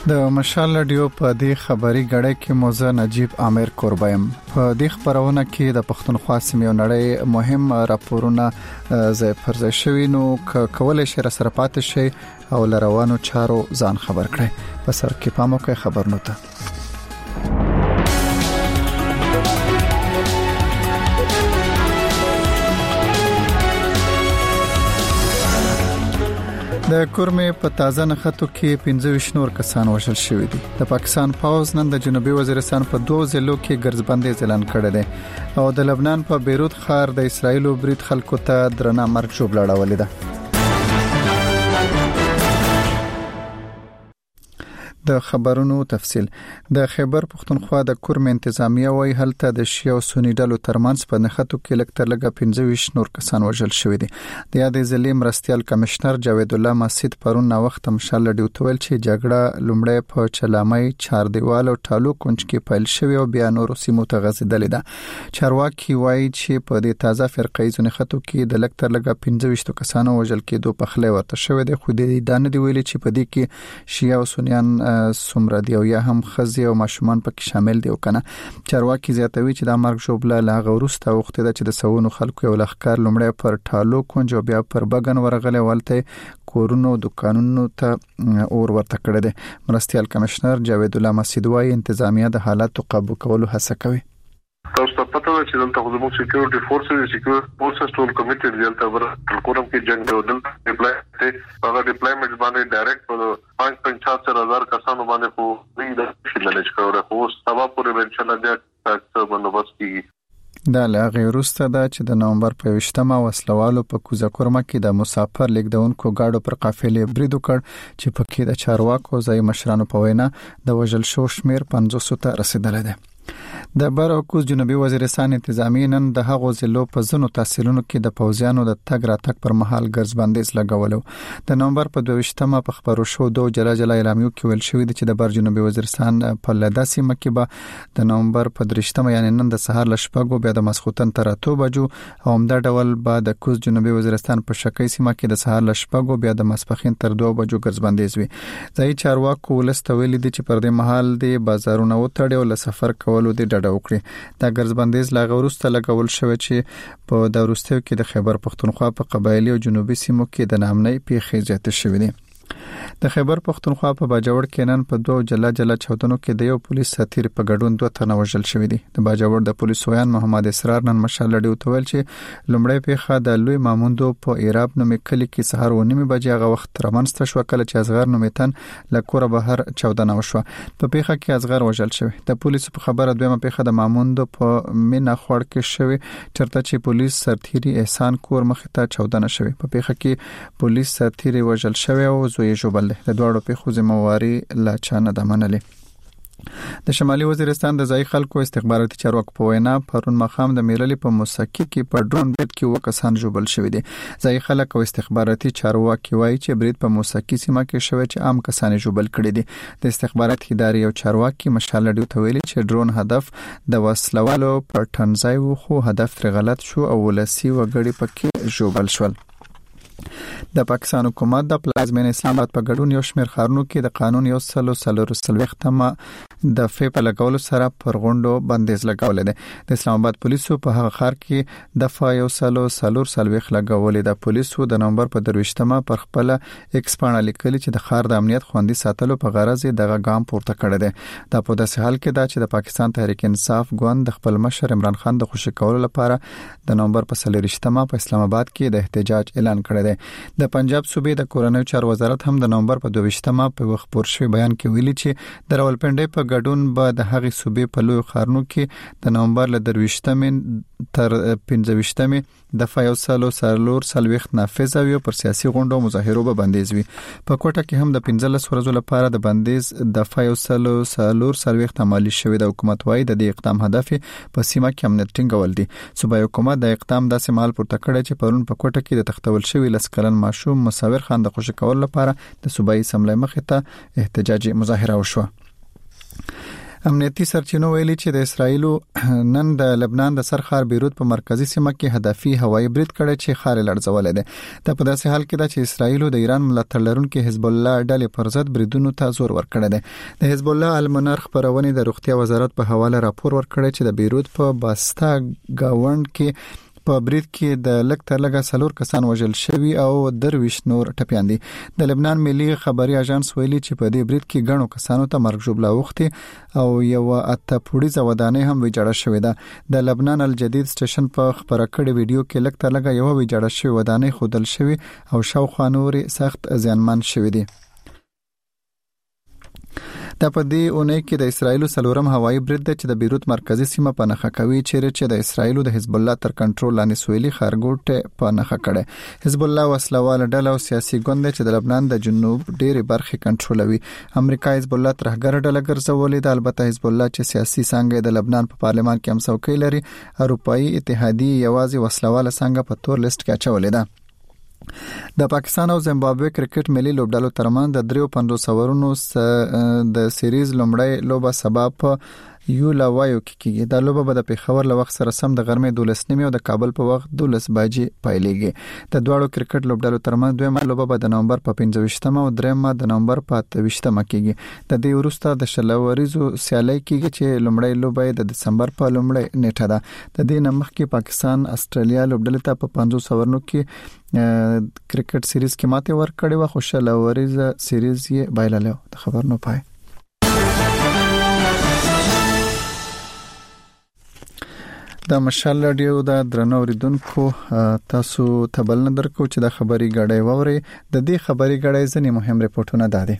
د مشال رادیو په دې خبري غړې کې موزه نجیب عامر قربایم په دې خبرونه کې د پښتونخوا سیمې نړۍ مهم راپورونه زې پرځای شوی نو کولای شي سره پاتې شي او لروانو چارو ځان خبر کړي په سر کې پامو کې خبرونه ته د کورمې په تازه نخښتو کې 25 نور کسان وژل شوي دي. د پاکستان پوځ نن د جنوبي وزیرستان په 2 ضلعو کې ګرځبندي اعلان کړی دی او د لبنان په بیروت ښار د اسرایل برید خلکو ته درنه مرګ جوړ لړولې ده. د خبرونو تفصيل د خیبر پختونخوا د کورم انتظامیه وای هلته د شیعه او سنی ډلو ترمنځ په نخښتو کې لکتر لګه 25 نور کسان وژل شوي دي. د یادې ضلع مرستيال کمشنر جاوید الله مسجد پرون نو وخت مشال ډیو تویل چې جګړه لومړی په چلامای چار دیوال او ټالو کونج کې پیل شوی او بیا نور سیمو ته غځیدلې ده. چارواکي وایي چې په دې تازه فرقې نخښتو کې د لکتر لګه 25 کسانو وژل کېدو په خله ورته شوی دی خو د دانه دی ویلي چې په دې کې شیعه او سنیان سمره دی او یا هم خزي او ماشومان پکې شامل دي وکنه. چارواکي زیاتوي چې د مرګ جوړه لاغه ورسته وخت ده چې د سونو خلکو یو لخر لومړی پر ټالو کونج او بیا پر بغن ورغله ولته کورونو دکانونو ته اور ورته کړی دی. مرستيال کمشنر جاوید الله مسجد وايي انتظامیه د حالات قابو کولو هڅه کوي. تاسو ته پته ده چې دلته زموږ سکیورټي فورسز ټول کمیټډ دي تل کورم کې جنگ او دلته ډیپلایمنټ باندې ډایرکټ په 5.7000 کسانو باندې خو د شلنج کړو خو سبا پورې انشاءالله د تاسو بندوبست کیږي. دا لاغه وروسته ده چې د نومبر په 20مه وسلوالو په کوزه کورمه کې د مسافر لیکدونکو گاډو پر قافلې برید وکړ چې پکې د چارواکو ځای مشرانو په وینا د وژل شو شمیر 500 ته رسیدلی دی. د بارکوز جنوبي وزیرستان انتظامی نن د هغو ضلعو په ځینو تحصیلونو کې د پوځیانو د تګ راتګ پر مهال ګرځبندیز لګولو. د نومبر په 22مه په خبرو شو دوه جلا اعلامیو کې ویل شوی چې د بار جنوبي وزیرستان په لدا سیمه کې به د نومبر په 23مه یعنی نن د سهار لشپږو بیا د مسخوتن تر 8 بجو او همدا ډول به د کوز جنوبي وزیرستان په شکی سیمه کې د سهار لشپږو بیا د مسپخین تر 2 بجو ګرځبندیز وي. ځای چارواکو ولستویل دي چې پر دې مهال د بازارونو وټړي او سفر کولو د وکړي. دا ګرځبندیز لاغه ورسته لګول شوی چې په د وروستیو کې د خیبر پختونخوا په قبایلی او جنوبي سیمو کې د نامنۍ پیښې زیاتې شوې دي. د خیبر پختونخوا په باجوړ کې نن په دوه جلا چودنو کې د یو پولیس ساتیر په ګډون 2 تنه وژل شوی دي. د باجوړ د پولیس ویان محمد اسرار نن مشال ډیو تویل چې لومړی پیښه د لوی ماموندو په ایراب نومې کلی کې سحر 9 بجې هغه وخت رمنسته شو کله چې ازغر نومیتن لکوره بهر چودنه وشو. په پیښه کې ازغر وژل شوی. د پولیسو په خبره دویمه پیښه د ماموندو په مینا خوړ کې شوی چرته چې پولیس سرتیری احسان کور مخ ته چودنه شوی. په پیښه کې پولیس سرتیری وژل شوی او زوی جوبل د دوړو په خو ذمہواری لا چانه د منلې. د شمالي وزیرستان د ځای خلکو استخباراتي چارواکو په وینا پرون مخام د میرلي په موسکی کې په ډرون برید کې وکسان جوړل شوی دي. ځای خلک او استخباراتي چارواکي وایي چې برید په موسکی سیمه کې شوی چې عام کسان جوړل کړي دي. د استخباراتي ادارې او چارواکي مشال ډیو ته ویلي چې ډرون هدف د وسلوالو پر ټنځای وو خو هدف تر غلط شو او ولسی وګړي پکې جوړل شول. د پاکستان حکومت د پلازمین اسلام آباد په ګډون یو شمېر خارونو کې د قانون یو سلوختمه د فیپ لګولو سره پر غونډو بندیز لګولې ده. د اسلام آباد پولیسو په هغه خار کې د فایو سلوخ لګولې ده. پولیسو د نومبر په 23مه پر خپل ایکس باندې لیکلي چې د خار د امنیت خوندي ساتلو په غرض دغه ګام پورته کړی دی. دا په داسې حال کې ده چې د پاکستان تحریک انصاف ګوند د خپل مشر عمران خان د خوشی کولو لپاره د نومبر په 23مه په اسلام آباد کې د احتجاج اعلان کړی دی. د پنجاب صوبې د کورنۍ چارو وزارت هم د نومبر په 22مه په وخت پور شوی بیان کې ویلي چې د راولپنډي په ګډون به د هغې صوبې په لوی خارنو کې د نومبر له 23مه تر 25مه د فایو سلوخ نافذ وي پر سیاسي غونډو مظاهرو به بندیز وي. په کوټه کې هم د 15 ورځو لپاره د بندیز د فایو سلوخ عملی شوی. د حکومت وايي د دې اقدام هدف په سیمه کې امنیت ټینګول دي. صوبایي حکومت د اقدام داسې مال پورته کړی چې پرون په کوټه کې د تختول شوی لسکلن ماشوم مصور خان د خوشی کول لپاره د صوبایي سملای مخې ته احتجاجي مظاهره وشوه. امنیتي سرچینو ویلي چې د اسرایلو نن د لبنان د سرخار بیروت په مرکزی سیمه کې هدفي هوایي برید کړی چې خار لړزولې ده. په داسې حال کې دا چې اسرایلو د ایران ملاتړ لرونکي حزب الله ډلې پر ضد بریدونو ته زور ورکړی دی. د حزب الله المنار خبرونه د روغتیا وزارت په حواله راپور ورکړی چې د بیروت په باستا گاوند کې په برید کې د لږ تر لږه 4 کسان وژل شوي او 23 نور ټپيان دي. د لبنان ملي خبري اژانس ویلي چې په دې برید کې غنو کسانو ته مرګ ژوبلا وختي او یو اته پوړیزه ودانۍ هم ویجاړه شوې ده. د لبنان الجدید سټیشن په خبره کړې ویډیو کې لږ تر لږه یو ویجاړه شوې ودانۍ خودل شوې او شاوخوا نوري سخت زیانمن شوې دي. دا په دې اونۍ کې د اسرایلو سلورم هوایي برید د چې د بیروت مرکزی سیمه په نخښه کوي چې د اسرایلو د حزب الله تر کنټرول لاندې سویلي خارګوټ په نخښه کړي. حزب الله وسلوال ډله او سیاسي ګوند چې د لبنان د جنوب ډېری برخې کنټرولوي. امریکا حزب الله ترهګر ډله ګرځولې ده. البته حزب الله چې سیاسي څنګه د لبنان په پارلمان کې هم څوکۍ لري، اروپאי اتحادیه یوازې وسلوال څنګه په تور لیست کې اچولې ده. د پاکستان او زیمبابوې کرکټ ملي لوبډلو ترمن د 53 اورونو د سیریز لومړی لوبه سبب یو لاوایو کېږي. دا لوبه به د پیښور له وخت سره سم د غرمې 12 او د کابل په وخت 12 بجې پیلېږي. د دواړو کرکټ لوبډلو ترمن دویمه لوبه به د نومبر په 15 او دریمه د نومبر په 28 کېږي. د دې وروسته د شلوریزو سیالي کېږي چې لومړی لوبه د دسمبر په لومړۍ نیټه ده. د دې نمخ کې پاکستان استرالیا لوبډلې ته په 500 اورونو کې کرکټ سیریز کې ماته ورکړې و، خو شلوریز سیریز یې بایلله. د خبر نو پای د مشال رادیو د درنو اوریدونکو تاسو ته بل نه درکو چې د خبري غړې ووري. د دې خبري غړې ځنې مهم ریپورتونه دادي.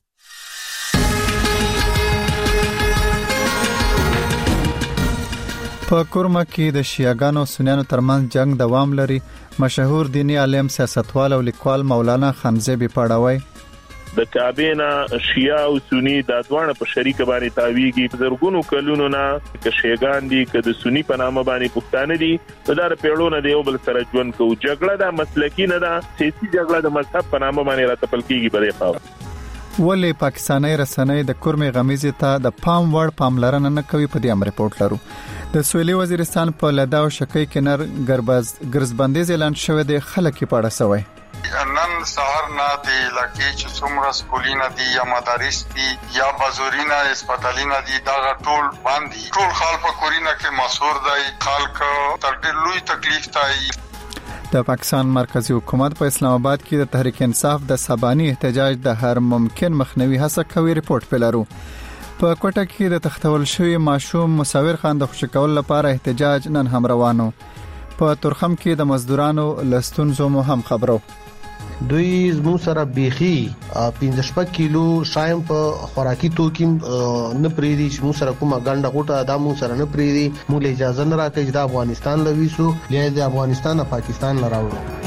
په کورما کې د شیعاګانو سنیانو ترمنځ جنگ دوام لري. مشهور دینی عالم سیاستوال او لیکوال مولانا خانزیبی پاړاوی د کابینا شیعه او سنی د دوانه په شریک باندې تاویږي. زرګونو کلونو نه ک شیعاګان دي ک د سنی په نامه باندې پښتانه دي په دار پیړونه دی یو بل سره ژوند کوي. جګړه د مسلکی نه ده، سیاسي جګړه د مذهب په نامه باندې راتپل کیږي. په دې خاطر ولې پاکستاني رسنۍ د کورمې غمیزه ته د پام وړ پاملرنه نه کوي، په دې امر ریپورت لرو. د سویلي وزیرستان په لدا او شکی کنر ګرځبندیز اعلان شوه د خلک په اړه سوي. نن سهار نه دی لکه چې څومره سکولینا دي یا مدارس دي یا بازورینا هسپتالینا دي دا ټول باندې ټول خلک په کورینا کې مسور دی. خلک تر ډېر لوی تکلیف تای. د پاکستان مرکزی حکومت په اسلام آباد کې د تحریک انصاف د سباني احتجاج د هر ممکن مخنیوي هڅه کوي. ریپورت پلارو په کوټه کې د تختول شوی ماشوم مصور خان د خوشکول لپاره احتجاج نن هم روانو. په ترخم کې د مزدورانو لستونزو مو هم خبرو. دوی زمو سره بيخي 15 کیلو شایم په خوراکي توکي نه پریدي چې مو سره کومه ګنده غوټه دا مو سره نه پریدي. مو له اجازه نه راکې چې د افغانستان لويسو لې د افغانستان او پاکستان لراوړو.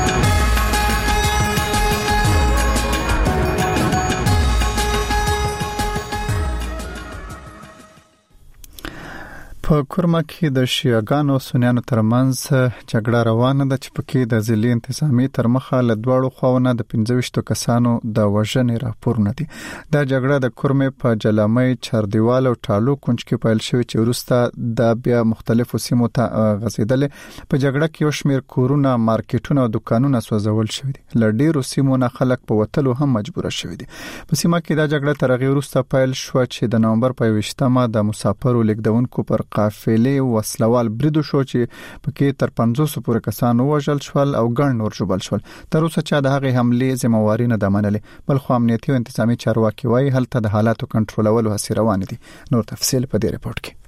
په کورما کې د شیعاګانو سنیانو ترمنځ جګړه روانه ده چې پکې د ځلي انتظامی تر مخه له دواړو خواونو د 15 کسانو د وژنې راپورونه دي. دا جګړه د کورمې په جلامي چاردیوال او ټالو کونج کې پیل شوې چې وروسته د بیا مختلفو سیمو ته غځیدلې. په جګړه کې یو شمېر کورونه، مارکیټونه او دکانونه سوځول شوي دي. له ډېرو سیمو نه خلک په وتلو هم مجبور شوي دي. په سیمه کې دا جګړه تر هغه وروسته پیل شو چې د نومبر په 28مه د مسافرو لیکدونکو پر قافلې وسلوال بریدو شو چې پکې تر 500 پورې کسان وژل شول او ګڼ نور ژوبل شول. تر اوسه چې د هغې حملې ذمہواری نه ده منلې، بل خو امنیتي او انتظامی چارواکي وايي هلته د حالاتو کنټرولولو هڅې روانې دي. نور تفصیل په دې ریپورت کې.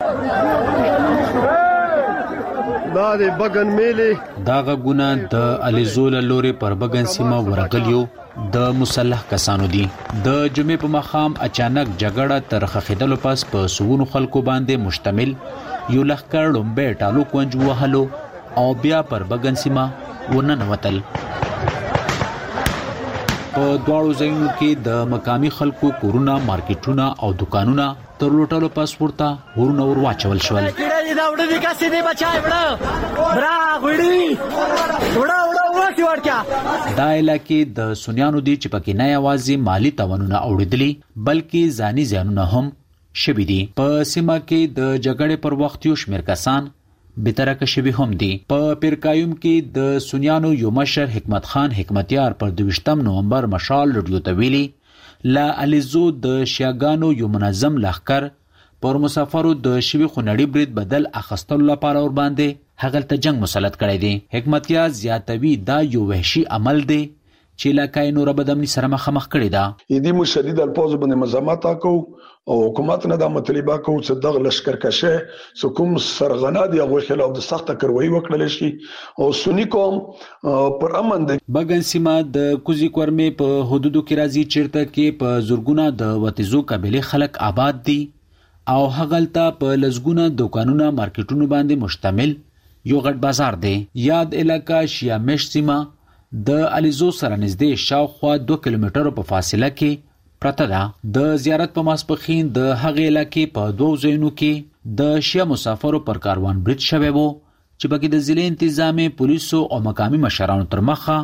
دا د بغن میلې دا غونه د الیزول لوري پر بغن سیمه ورغلیو د مسلح کسانو دي. د جمعې په مخام اچانک جګړه تر خخیدلو پس په سونو خلکو باندې مشتمل یو لخر لومبه ټالو کونج وهلو او بیا پر بغن سیمه ورننوتل. په دواړو ځایونو کې د مقامی خلکو کورونه، مارکیټونه او دکانونه تر لوټلو پس ورته ورونه ور واچول شول. دا وړه دي کاسې نه بچای وړه برا غړي وړه ورکا. دا علاقې د سنیانو دي چې پکې نه یوازې مالی تاوانونه اوریدلي بلکې ځاني زیانونه هم شوي دي. په سیمه کې د جګړې پر وخت یو شمېر کسان بترکه شوي هم دي. په پیرکایوم کې د سنیانو یو مشر حکمت خان حکمتیار پر 22 نومبر مشال رډیو ته ویلي لا الیزو د شیاګانو یو منظم لښکر پر مسافرو د شوي خونړي برید بدل اخیستلو لپاره ور باندې هغه ته جنگ مسلط کړی دی. حکمتیار زیاتوي دا یو وحشي عمل دی چې لکه نور بدمنی سره مخامخ کړی دا. یدي مشدد الفاظ باندې مزامات کو او حکومت نه د مطالبه کو چې د لشکر کشه سکم سرغنا دی غو خلاف د سخت کاروایی وکړل شي او سنی قوم پر امن د بغن سیمه د کوزي کورمې په حدودو کې راځي چیرته کې په زورګونه د وتیزو قبيله خلک آباد دي او هغلته په لزګونه دکانونه مارکیټونو باندې مشتمل یو غټ بازار دی. یاد علاقہ شیامش سیمه د الیزو سره نږدې شاوخوا 2 کیلومترو په فاصله کې پرته ده. د زیارت په ماسپخین د هغې علاقې په 2 ځایونو کې د شیا مسافرو پر کاروان برید شوی وو چې پکې د ضلع انتظامی پولیسو او مقامی مشرانو تر مخه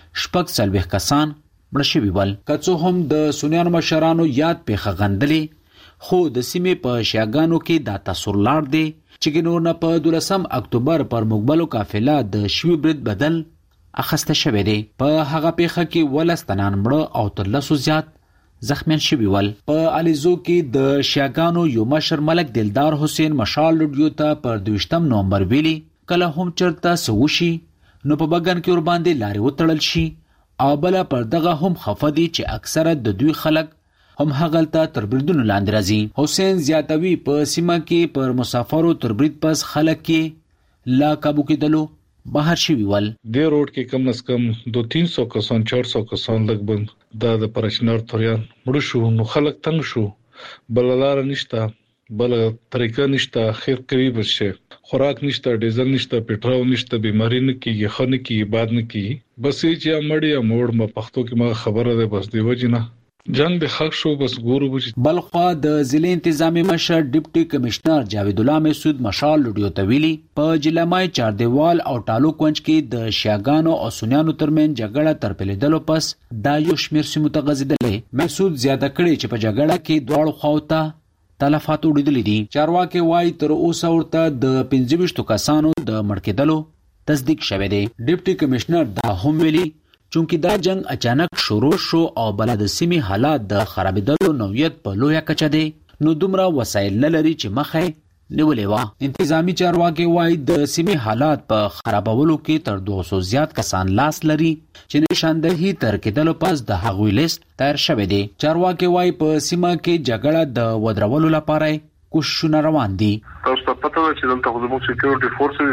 40 کسان مړه شوي ول. که څه هم د سنیانو مشرانو یاد پیښه غندلې خو د سیمې په شیاګانو کې دا تاثر لاړ دی چې نور نه په 12 اکتوبر پر مقبلو قافله د شوي برید بدل اخسته شوی دی. په هغه پیښه کې 12 تنان مړه او تر 200 زیات زخمیان شوي ول. په الیزو کې د شیاګانو یو مشر ملک دلدار حسین مشال رډیو ته پر 22 نومبر ویلي کله هم چرته سوشي نو په بغن کې ور باندې لارې وتړل شي او بل پر دغه هم خفه دي چې اکثره د دوی خلک هم هغلته تر بریدونو لاندې راځي. حسین زیاتوي په سیمه کې پر مسافرو تر برید پس خلک کې لا قابو کېدلو بهر شوي ول. د روډ کې کم از کم 200-300 کسان 400 کسان لګبند د پرچنار توریان مړ شو نو خلک تنگ شو بللار نشته بل طریقه نشته خیر کوي بشه خوراک نشته ډیزل نشته پټرول نشته بیماری نه کیږي خنه کیږي باد نه کیږي بس چې مړی موړ ما پښتو کې ما خبره ده بس دی وجنه جنگ د حق شو بس ګورو. بلخوا د ضلع انتظامی مشر ډیپټي کمشنر جاوید الله مسعود مشال رډیو ته ویلي په جلمای چاردیوال او ټالو کونج کې د شیاګانو او سنیانو ترمن جګړه تر پیلیدلو پس دا یو شمیر سیمو ته غځیدلې. مسعود زیاته کړي چې په جګړه کې دواړو خواوته تلفات وړاندې دي. چارواکي وایي تر اوسه ورته د 25 کسانو د مړ کېدلو تصدیق شوی دی. ډیپټي کمشنر دا هم ویلي چونکی دا جنگ اچانک شروع شو او بلد سیمې حالات د خرابېدلو نوعیت په لویه کچه دی نو دومره وسایل نه لري چې مخه نیولې وه. انتظامی چارواکي وایي د سیمې حالات په خرابولو کې تر 200 زیات کسان لاس لري چې نشاندهي تر کېدلو پس د هغوی لیست تیار شوی دی. چارواکي وایي په سیمه کې جګړه د ودرولو لپاره کوششونه روان دي. تاسو ته پته ده چې دلته زموږ سکیورټي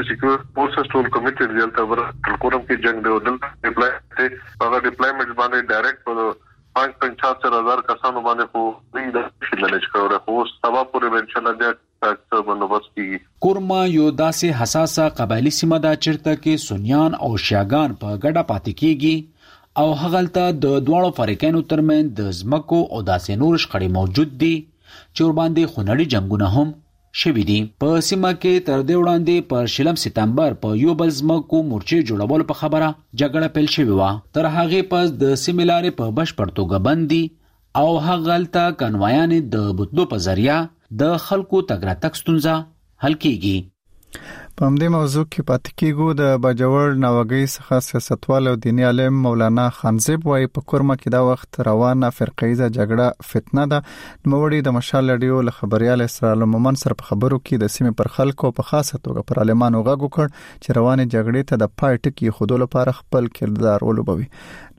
فورسز ټول کمیټډ دي دلته ټولکورم کې جنگ دی دلته ډیپلای ته هغه ډیپلایمنټ باندې ډایرکټ په 5,75,000 کسانو باندې خو د شلنج کوي خو سبا پورې منشن ده تاسو بندوبست کی. کورما یو داسې حساسه قبایلی سیمه ده چیرته کې سنیان او شیاګان په ګډه پاتې کیږي او هغلته د دواړو فریقینو ترمن د زمکو او داسې نور شخړې موجود دي چې ور باندې خونړي جنگونه هم شوي دي. په سیمه کې تر دې وړاندې پر 16 سپتمبر په یو بل زمکو مورچې جوړولو په خبره جګړه پیل شوې وه. تر هغې پس د سیمې لارې په بشپړ توګه بند دي او هغلته کنوایانې د بوتلو په ذریعه د خلکو تګ راتګ ستونزه حل کیږي. په همدې موضوع کې پاتې کېږو. د باجوړ ناوګۍ څخه سیاستوال او دیني عالم مولانا خانزیب وایي په کورما کې دا وخت روانه فرقیزه جګړه فتنه ده. نوموړي د مشال رډیو له خبريال اسرائیل مومن سره په خبرو کې د سیمې پر خلکو په خاصه توګه پر عالمانو غږ وکړ چې روانه جګړې ته د پای ټکی خودلو لپاره خپل کردار ولوبوي.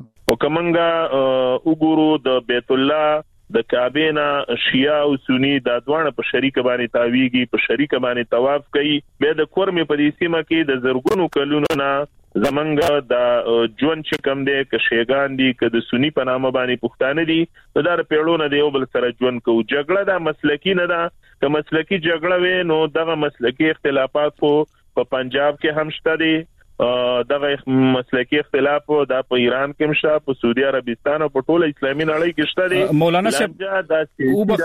وکمنګا وګورو د بیت الله د کعبه شیعه او سنی د دوانه په شریک باندې تاویږي په شریک باندې طواف کوي. به د کورمې په دې سیمه کې د زرګونو کلونو نه زمنګ د جون چې کم دی ک شیګان دي ک د سنی په نامه باندې پښتانه دي د دار پیړونه دی یو بل سره جون کو. جګړه د مسلکی نه ده ک مسلکی جګړه وې نو دغه مسلکی اختلافات په پنجاب کې هم شته دي. دغه مسلکی اختلاف د په ایران کې مشته په سعودي عربستان او په ټوله اسلامي نړۍ کې شته دي. مولانا صاحب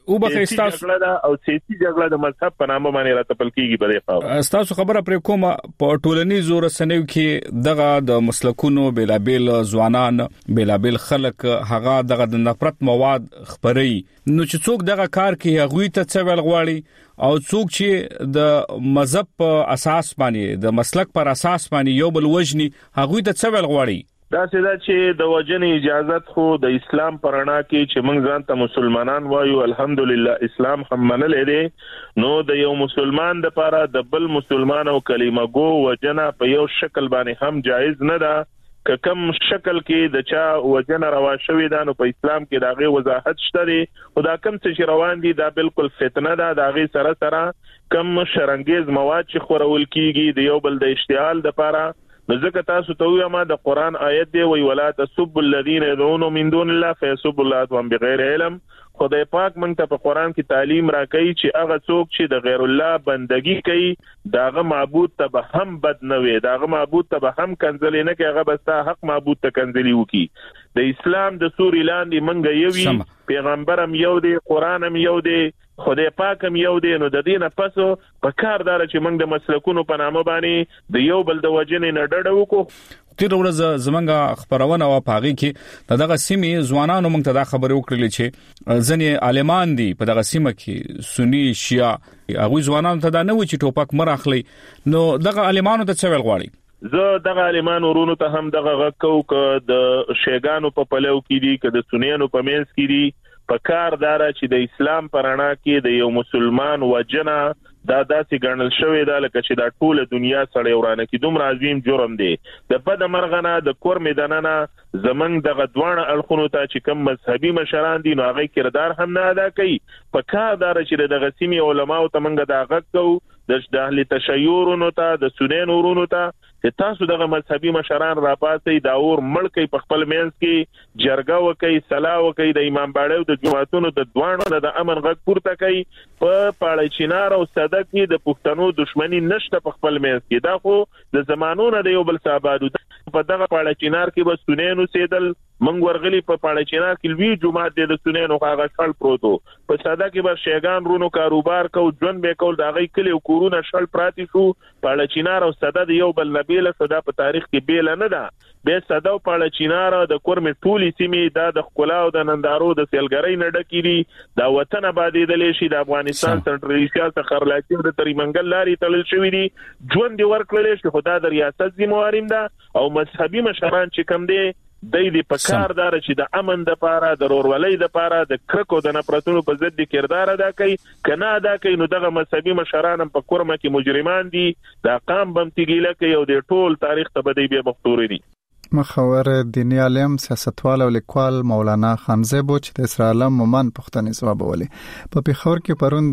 او بخې تاسو او سیاسي جګړه د مذهب په نامه باندې راتپل کیږي په دې خاطر. تاسو خبره پر کومه په ټولنیزو رسنیو کې دغه د مسلکونو بلابل ځوانان بلابل خلک هغه دغه د نفرت مواد خبري، نو چې څوک دغه کار کوي هغه ته څه ویل غواړي او څوک چې د مذهب په اساس باندې د مسلک پر اساس باندې یو بل وجني هغه ته څه ویل غواړي؟ دا چې د وجنې اجازت خو د اسلام پرانا کې چې موږ ځان ته مسلمانان وایو، الحمدلله اسلام هم منلې دي، نو د یو مسلمان د لپاره د بل مسلمان او کلمه گو وجنه په یو شکل باندې هم جایز نه ده. که کم شکل کې د چا وجنه روا شوی ده نو په اسلام کې داغه وضاحت شته دي، خدا کم څه روان دي دا بالکل فتنه ده. داغه سره کم شرنګیز مواد چې خورول کیږي د یو بل د اشتعال د لپاره، نو ځکه تاسو ته وایم د قران آیت دی وی ولا تسبوا الذين يدعون من دون الله فيسبوا الله بغیر علم. خدای پاک مونږ ته په قران کې تعلیم راکړي چې هغه څوک چې د غیر الله بندگی کوي داغه معبود ته به هم بد نه وي، داغه معبود ته به هم کنځلې نه کوي، هغه بس حق معبود ته کنځلې وکي. د اسلام د سوري لاندې مونږ یو پیغمبرم یو دی، قرانم یو دی، خدای پاکم یو دی، نو د دینه پسو په کار دار چې موږ د مسلکونو په نامه باندې د یو بل د وجنې نه ډډه وکړو. تیر ورځ زمونږه خبرونه او پاغي کې دغه سیمې ځوانانو موږ ته دا خبره وکړلې چې ځنې عالمان دي په دغه سیمه کې سنی شیعه، هغه ځوانانو ته دا نه و چې ټوپک مراخلي، نو دغه عالمانو ته څه ویل غواړي؟ زه دغه عالمان ورونو ته هم دغه غکو ک د شیګانو په پلو کې دي، ک د سنیانو په مینس کې دي، په کار دار چې د اسلام پرانا کې د یو مسلمان وجنه دا داسې ګڼل شوی دا لکه چې دا ټوله دنیا سړی ورانه کې دومره عظیم جرم دی. د بد مرغنه د کور میدانانه زمنګ دغه دوانه اړخونو ته چې کوم مذهبي مشران دي نو هغه کردار هم نه ادا کوي. په کار دار چې دغه سیمې علماو ته منګه دا غږ کو د اهل تشیعونو ته د سنن ورونو ته چې تاسو دغه مذهبي مشران راپاتې دا اور ملک په خپل مینس کې جرګه وکي، صلاح وکي، د امام باړو د جماعتونو د دوانو د امن غږ پورته کوي. په پاړې چینار او صدق کې د پښتنو دښمنی نشته په خپل مینس کې، دا خو د زمانونو د یو بل صاحبادو په دغه پاړې چینار کې بس سنن سیدل منګ ورغلی په پاړې چینار کې لوی جماعت د سنن او هغه شل پروتو په صدق کې بس شیګان رونو کاروبار کو ژوند به کول دغه کلی کورونه شل پراتی شو. پاړې چینار او صدق یو بل نبیله صدا په تاریخ کې بیل نه ده، به صدا او پاړې چینار د کورمې ټولي سیمې دا د خلا او د نندارو د سیلګری نه ډکېږي، دا وطن آبادې دلې شي، د افغانستان سنټرل ایشیا څخه خرلاچي د تریمنګل لاري تلل شوې دي، ژوند دی ورکړل شي. خدا د ریاست ذمہواریم ده او مذهبي مشران چې کم دي د دې په کار دار چې د امن د پاره د رورولۍ د پاره د کرکو د نفرتونو په ضد کردار ادا کوي، کنه ادا کوي نو دغه مذهبي مشران په کورمه کې مجرمان دي، دا قام بم تیګیله کوي او د ټول تاریخ ته بدی به مختوري دي. مخور دینی عالم سیاستوال او لیکوال مولانا خانزیبو چې د اسرائیل مومن پښتني ځوابولي په پیښور کې پرون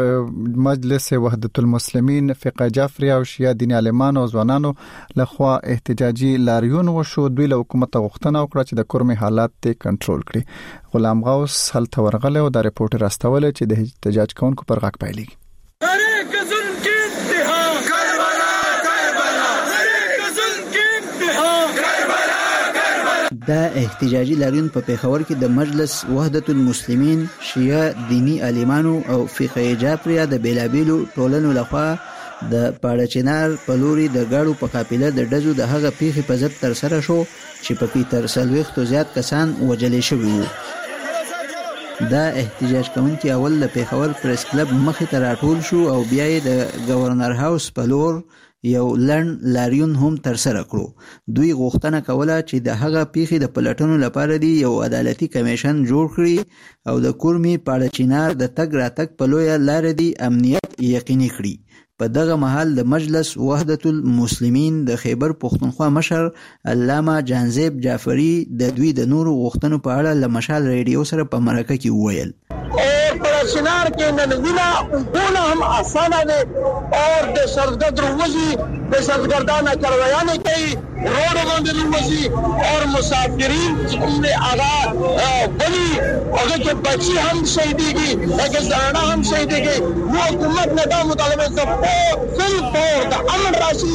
د مجلس وحدت المسلمین فقہ جعفری او شیعه دینی عالمانو او ځوانانو لخوا احتجاجي لاریون وشو. دوی له حکومت غوښتنه وکړه چې د کورمي حالات ته کنټرول کړي. غلام غوث هلته ورغله او د ریپورت راستول چې د احتجاج کوونکو پر غاک پایلي دا احتجاجي لاریون په پیښور کې د مجلس وحدت المسلمین شیعه دینی عالمانو او فقہ جعفری د بیلابیلو ټولنو لخوا د پاړچینار په لوري د غاړو په قافله د ډزو د هغه پیښې په ضد تر سره شو چې په کې تر 40 زیات کسان وژل شوي وو. دا احتجاج کوونکي اول د پیښور پریس کلب مخې ته راټول شو او بیا یې د گورنر هاوس په لور یو لړن لاریون هم تر سره کړو. دوی غوښتنه کوله چې د هغه پیښې د پلټنو لپاره دی یو عدالتي کمیشن جوړ کړي او د کورمي پاړچینار د تګ راتګ په لویه لار دی امنیت یقیني کړي. په دغه مهال د مجلس وحدت المسلمین د خیبر پښتونخوا مشر علامه جانزیب جعفری د دوی د نورو غوښتنو په اړه له مشال ریډیو سره په مرکه کې وویل پرشنار کې ننوینا بوله هم آسانه ده اور د سرګردر وزي د سرګردانه کاروایانه کوي रोड बांधे वसी और मुसाफिरीन ने आगा बनी अगर के बच्ची हम शहीदी की लेकिन जनाना हम शहीदी की वो हुकूमत ने दा मुतालबे से फिल तौर अमन राशि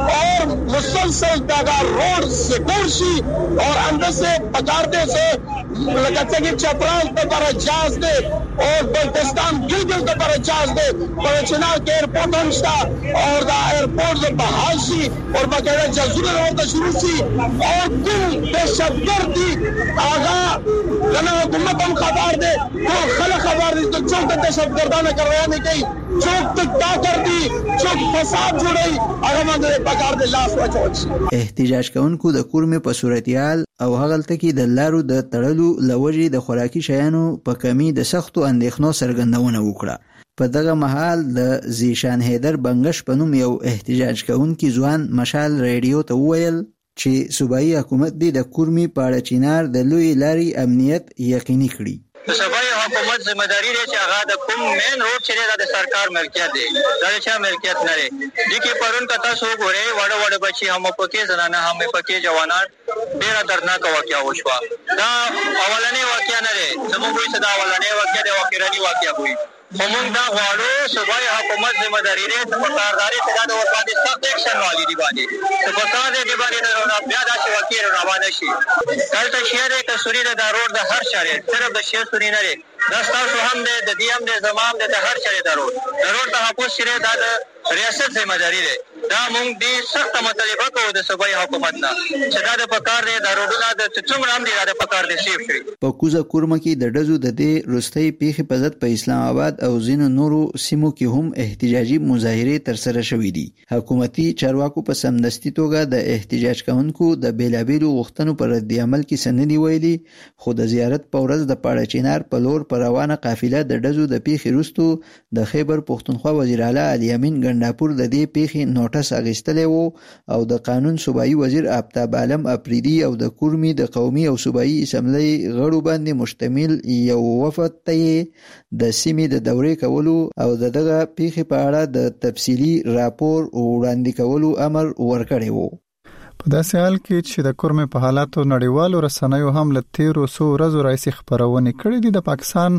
और मुसलसल दागा रोड से कुर्सी और अंदर से पकारते से लगता कि चपरास पे पर जाज दे और बल्तिस्तान गिलगिल के पर जाज दे बलचिनार के एयरपोर्ट हमस्ता और दा एयरपोर्ट से बहाल सी और बकायदा जजूर होता शुरू सी और कुल दहशतगर्दी आगा जना हुकूमत हम खबर दे तो खला खबर दी तो चौक दहशतगर्दाना करवाने की चौक तक का कर दी चौक फसाद जुड़ई अगर मंदे पकार दे लाश वचोच احتجاج کوونکو د کورمې په صورتحال او هغلته کې د لارو د تړلو لوجې د خوراکي شیانو په کمی د سختو اندېښنو څرګندونه وکړه. په دغه مهال د زیشان حیدر بنگش په نوم یو احتجاج کوونکي ځوان مشال ریډیو ته وویل چې صوبایي حکومت دې د کورمې په اړه چینار د لوی لاري امنیت یقیني کړي. صوبایي حکومت ذمہ داری دی چې هغه د کوم مین روډ چې د سرکار ملکیت دی دا چې ملکیت نه لري د کی پرون کتا سو ګورې وړ وړ بچي هم پکې زنانه هم پکې جوانان ډیر دردناک واقعیا وشو دا اولنې واقعیا نه دی زموږ صدا اولنې واقعیا د واقعي واقعیا وي موږ دا غواړو صوبایي حکومت ذمہ داری دی چې کارداري ته د ورپاتې سخت اکشن والی دی باندې چې په کار دی باندې نه بیا دا چې واقعي روانه شي دلته شهر کې سوري د روډ د هر شهر صرف د شهر سوري نه دا تاسو هم د دې هم د زمام د هر شهر د روډ تحفظ شری د ریاست ذمہ داری دی دا موږ دې سخت مطالبه کوو د صوبایي حکومت نه چې دا د پکار دی د روډونو د څومره هم دی د پکار دی سیف شي. په کوزه کورمه کې د ډزو د دې رستۍ پیښې په ضد په اسلام آباد او ځینو نورو سیمو کې هم احتجاجي مظاهرې ترسره شوې دي. حکومتي چارواکو په سمدستي توګه د احتجاج کوونکو د بیلابیلو غوښتنو پر رد عمل کې سندې ویلي خو د زیارت په ورځ د پاړه چینار په لور پر روانه قافله د ډزو د پیښې وروسته د خیبر پښتونخوا وزیر اعلی علي امین ګنداپور د دې پیښې نوټس اخیستلی وو او د قانون صوبایي وزیر آفتاب عالم اپریدي او د کورمې د قومي او صوبایي اسمبلی غړو باندې مشتمل یو وفد ته د سیمې د دورې کولو او دغه پیښې په اړه د تفصیلي راپور وړاندې کولو امر ورکړی وو. په داسې حال کې چې د کورمې په حالاتو نړیوالو رسنیو هم له 1300 ورځو راځي خبرونه کړې دي. د پاکستان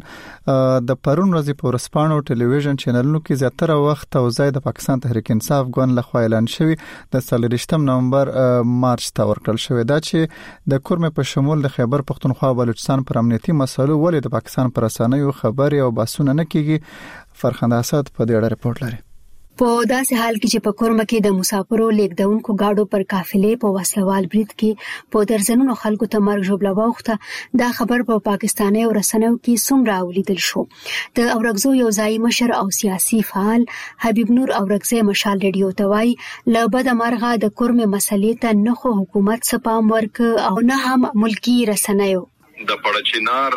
د پرون ورځې په ورسپانو ټلویزیون چینلونو کې زیاتره وخت او ځای د پاکستان تحریک انصاف ګوند لخوا اعلان شوی د 23 نومبر مارچ ته ورکړل شوی دا چې د کورمې په شمول د خیبر پښتونخوا او بلوچستان پر امنیتي مسایلو ولې د پاکستان پر رسنیو خبري او بحثونه نه کیږي. فرخنده اسد په دې اړه رپورټ لري. په داسې حال کې چې په کورمه کې د مسافرو لیکدونکو گاډو پر قافلې په وسلوال برید کې په درزنونو خلکو ته مرګ ژوبله واوښته دا خبر په پاکستاني رسنیو کې څومره ولیدل شو. د اورګزو یو ځای مشر او سیاسي فعال حبیب نور اورګزی مشال ریډیو ته وایي له بده مرغه د کورمې مسلې ته نه خو حکومت څه پام ورک او نه هم ملکی رسنیو د پړچینار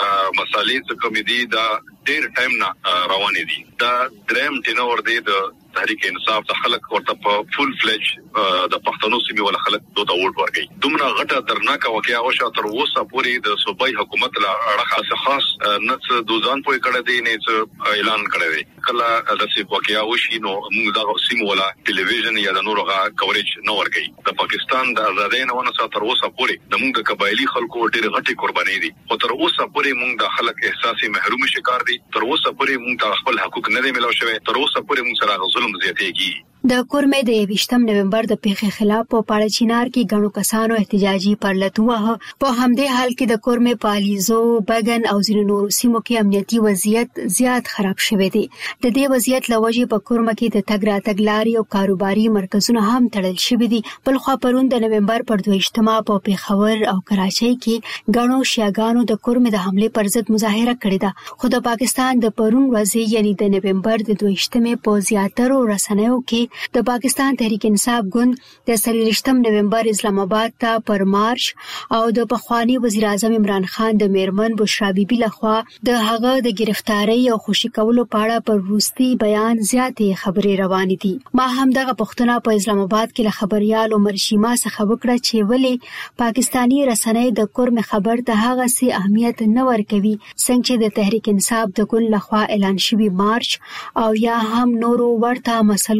مسالې څخه مې دي دا ډېر ټایم نه روانې دي دا دریم ټینور دی د تحریک انصاف د خلک ورته په فول فلج د پښتنو سیمې ول خلک دوه ووټ ورکړي دومره غټه درناکه واقعیا او شاتر اوسه پورې د صوبایي حکومت لا اړه خاص نه دوزان پوي کړه دي نه اعلان کړی دی کله د سی واقعیا وشي نو موږ د سیمو ولا ټلویزیون یا د نورو کوریج نه ورکړي د پاکستان د آزادۍ نه ونه ساتر اوسه پورې د موږ د قبایلی خلکو ډېر غټي قرباني دي او تر اوسه پورې موږ د خلک احساسي محروم شکار دي تر اوسه پورې موږ خپل حقوق نه دي ملو شوی تر اوسه پورې موږ سره ظلم زیاتېږي. د کورمې د 28 نومبر د پیښې خلاف په پاړه چینار کې غنو کسانو احتجاجي پرلتوه په همدې حال کې د کورمې پالیزو بګن او ځینو نورو سیمو کې امنیتي وضعیت زیات خراب شوی دی. د دې وضعیت لوجې په کورمه کې د تګ راتګ لارې او کاروباري مرکزونه هم تړل شوي دي. بل خو پرون د نومبر پر 22 په پیښور او کراچۍ کې غنو شیاګانو د کورمې د حمله پر ضد مظاهره کړې ده خو د پاکستان د پرون ورځې یعنی د نومبر د 22 په زیاترو رسنیو کې د پاکستان تحریک انصاف ګوند د 23 نومبر اسلام آباد ته پر مارش او د پخوانی وزیر اعظم عمران خان د میرمن بشرا بیبي لخوا د هغه د گرفتاری او خوشی کولو په اړه پر وروستي بیان زیاتې خبرې روانې دي. ما هم دغه پښتنه په اسلام آباد کې له خبريال عمر شیما څخه وکړه چې ولې پاکستانی رسنۍ د کورمې خبر ته هغه سي اهمیت نه ورکوي څنګه چې د تحریک انصاف د ګوند لخوا اعلان شوی مارچ او یا هم نورو ورته مسلو ته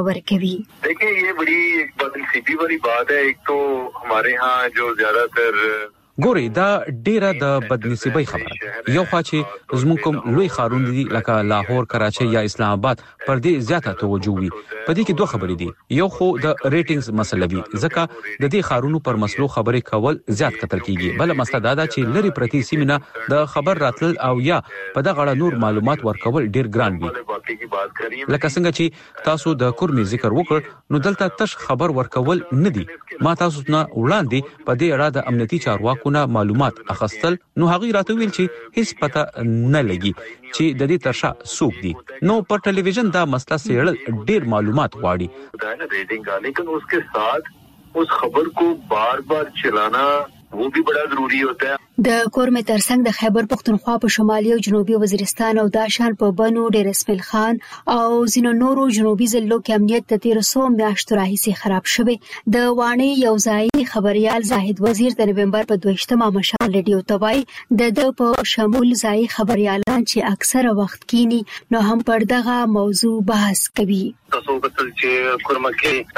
ورکوي. देखिए ये बड़ी एक बदनसीबी वाली बात है. एक तो हमारे यहाँ जो ज्यादातर ګوري دا ډیره د بدنصیبۍ خبره یو خوا چې زموږ کوم لوی ښارونه دي لکه لاهور، کراچۍ یا اسلام آباد پر دې زیاته توجه وي. په دې کې دوه خبرې دي. یو خو د ریټینګز مسله وي ځکه د دې ښارونو پر مسلو خبرې کول زیات کتل کیږي. بل مسله دا ده چې لری پرتی سیمه د خبر راتل او یا په دغه اړه نور معلومات ورکول ډیر ګران وي. لکه څنګه چې تاسو د کورمي ذکر وکړ نو دلته تش خبر ورکول نه دي. ما تاسو نه وړاندې په دې اړه د امنیتي چارواکو معلومات اخستل نو هغه راته ویل چې هیڅ پته نه لګي چې د دې ترشا څوک دي. نو پر ټلویزیون دا مسله سیړل ډیر معلومات غواړي. لیکن اس के साथ उस खबर को बार-बार चलाना वो भी बड़ा ضروری होता है. د کورمه ترڅنګ د خیبر پختونخوا په شمالي او جنوبي وزیرستان او داشان په بنو ډیر اسماعیل خان او زینو نورو جنوبي ضلعو کې امنیت د 1300 میاشتو راهیسې خراب شوی. د وانی یو ځای خبريال زاهد وزیر د نومبر په 22مه مشال ریډیو توای د په شمول ځای خبريالان چې اکثره وخت کینی نو هم پر دغه موضوع بحث کوي. تاسو کتل چې کورمه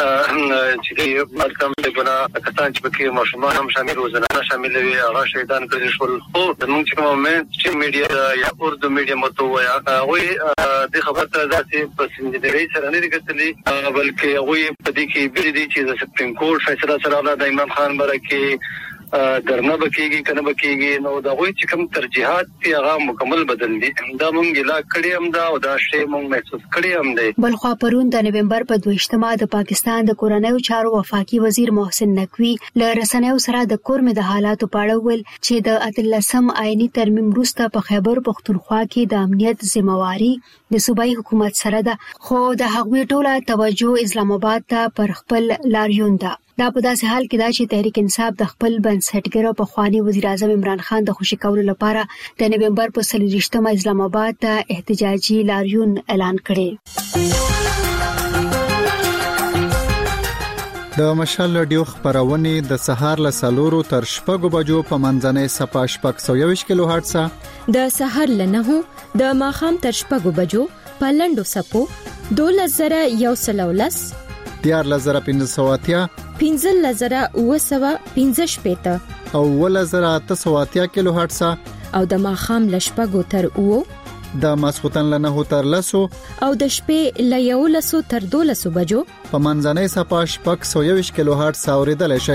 کې چې ملکم د بنا کسان چې پکې ماشومان هم شامل وزنانه شامل وي هغه شهیدان کړي شول. خو د موږ چې کومه چې میډیا یا اردو میډیا متو یا وي د خبر ته ذاتي په سندري سره نه کتلي بلکې وي په دې کې بل دي چې د سپریم کورټ فیصله سره د امام خان برکه درنه بکیږي کنه بکیږي نو دا وایي چې کوم ترجیحات دی هغه مکمل بدل دي. دا مونږ لا کړی هم دا او دا شی مونږ محسوس کړی هم دی. بل خو پرون د نومبر په 22مه د پاکستان د کورنیو چارو وفاقي وزیر محسن نقوی له رسنیو سره د کورمه د حالاتو په اړه ویل چې د اتلسم آئینی ترمیم وروسته په خیبر پختونخوا کې د امنیت ذمہواری د صوبایي حکومت سره ده. خو د هغوی ټوله توجه اسلام آباد ته پر خپل لاریون ده. دا په داسې حال کې دا چې تحریک انصاف د خپل بنسټګر په خواني وزیر اعظم عمران خان د خوشی کولو لپاره د نومبر په 23مه اسلام آباد ته احتجاجي لاریون اعلان کړي. د مشال رادیو خبرونه د سهار له سالورو تر شپږو بجو په منځنۍ صفه شپږ 120 کیلو هرتز د سهار له 9 د ماخام تر شپږو بجو په لندو سپو 2110 14580 15015 او 1880 کیلو هرتز او د ماخام لشپګو تر او د ماسختن له 9 تر 10 او د شپې له 11 تر 12 بجو په منځنۍ صفه شپږ 120 کیلو هرتز اوریدل شي.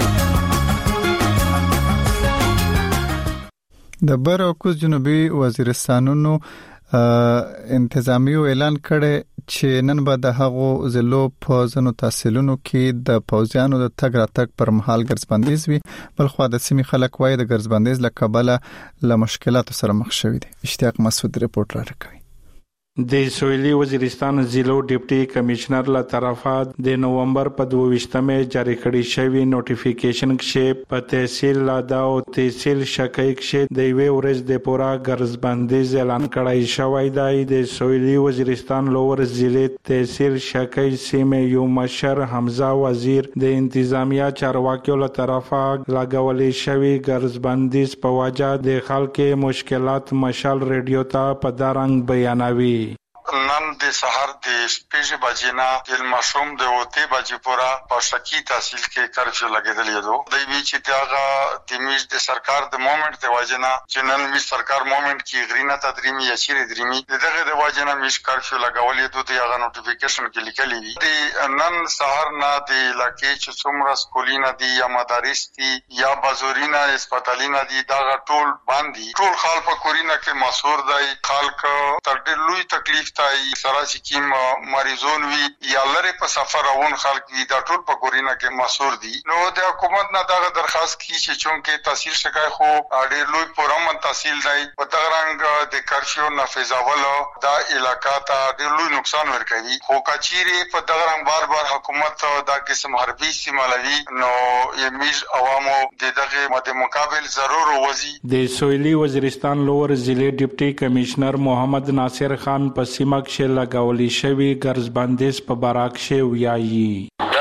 د بر او کوز جنوبي وزیرستانونو انتظامیو اعلان کړي چې نن به د هغو ضلعو په ځینو تحصیلونو کې د پوځیانو د تګ راتګ پر مهال ګرځبندیز وي. بل خو د سیمې خلک وایي د ګرځبندیز له کبله له مشکلاتو سره مخ شوي دي. اشتیاق مسعود ریپورت راکوي. د سویلي وزیرستان ضلعو ډیپټي کمشنر له طرفه د نومبر په 22مه جاری کړی شوی نوټیفیکیشن کې په تحصیل لادا او تحصیل شکای کې د وی ورځ د پورا ګرځبندیز اعلان کړی شوی دی. د سویلي وزیرستان لوور ضلع تحصیل شکای سیمه یو مشر حمزه وزیر د انتظامیه چارواکیو له طرفه لګولې شوی ګرځبندیز په وجه د خلکو مشکلات مشال ریډیو ته په دارنګ بیانوي. نن د سحر د شپږ بجې نه د مشوم د اوته بجې پورا په شکی تحصیل کې کرفیو لګیدل یو د وی چې داغه د میش د سرکار د مومنت د واجنه چې نن میش سرکار مومنت کې غرینه تدریمي یا شری دریمي دغه د واجنه میش کرفیو لګول یو د هغه نوټیفیکیشن کې لیکلی وی د نن سحر نه د علاقې چې څومره سکولینا دي یا مدارس دي یا بازورینا هسپتالینا دي داغه ټول باندې ټول خال په کورینا کې مسور دی خلک تر ډېر لوی تکلیف سره چې کوم مریضون وي یا لري په سفر روان خلک وي دا ټول په کورینا کې مسور دي. نو د حکومت نه دا درخواست کی چې چونکه تحصیل شکای خو ډېر لوی پرامن تحصیل دی په دغه رنګ د کرفیو نافذول دا علاقہ ته ډېر لوی نقصان ورکوي. خو کچيري په دغه رنګ بار بار حکومت دا قسم حربي استعمالوي نو یمیز عوامو دغه مد مقابل ضرور وځي. د سویلي وزیرستان لوور ضلع ډیپټي کمشنر محمد ناصر خان په سیمه کې لګولې شوی ګرځبندیز په باراک شی ویایي. دا د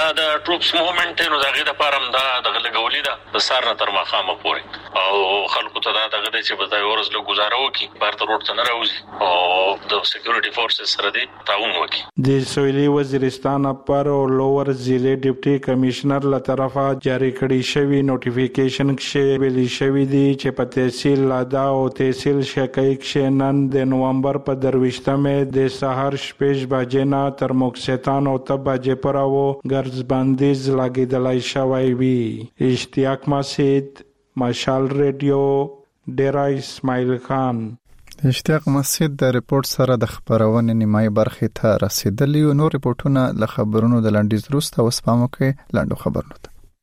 ټروپس موومېنټ نو دغه د پارم دا د لګولې ده د سار نه تر مخامه پورې او خلکو ته دا دغه چې په ځای ورځ له گزاره وکي بار ته روډ ته نه راوځي او د سکیورټي فورسز سره دی تعاون وکي. د سویلي وزیرستان پر او لوور ضلع ډیپټي کمشنر له طرفه جاری کړي شوی نوټیفیکیشن کې ویلي شوی دی چې په تحصیل لادا او تحصیل شکای کې نن د نومبر په 23مه د سحر شپږ بجې نه تر موکسیتان او تب بجې پراو ګرځ بندیز لګیدلای شوی وی. اشتیاق مسجد مشال ریډیو ډیرا اسماعیل خان. اشتیاق مسجد د ریپورت سره د خبرونې نیمای برخې ته رسیدلی او نور ریپورتونه له خبرونو د لنډیز وروسته وسپامو کې لاندو خبرونه.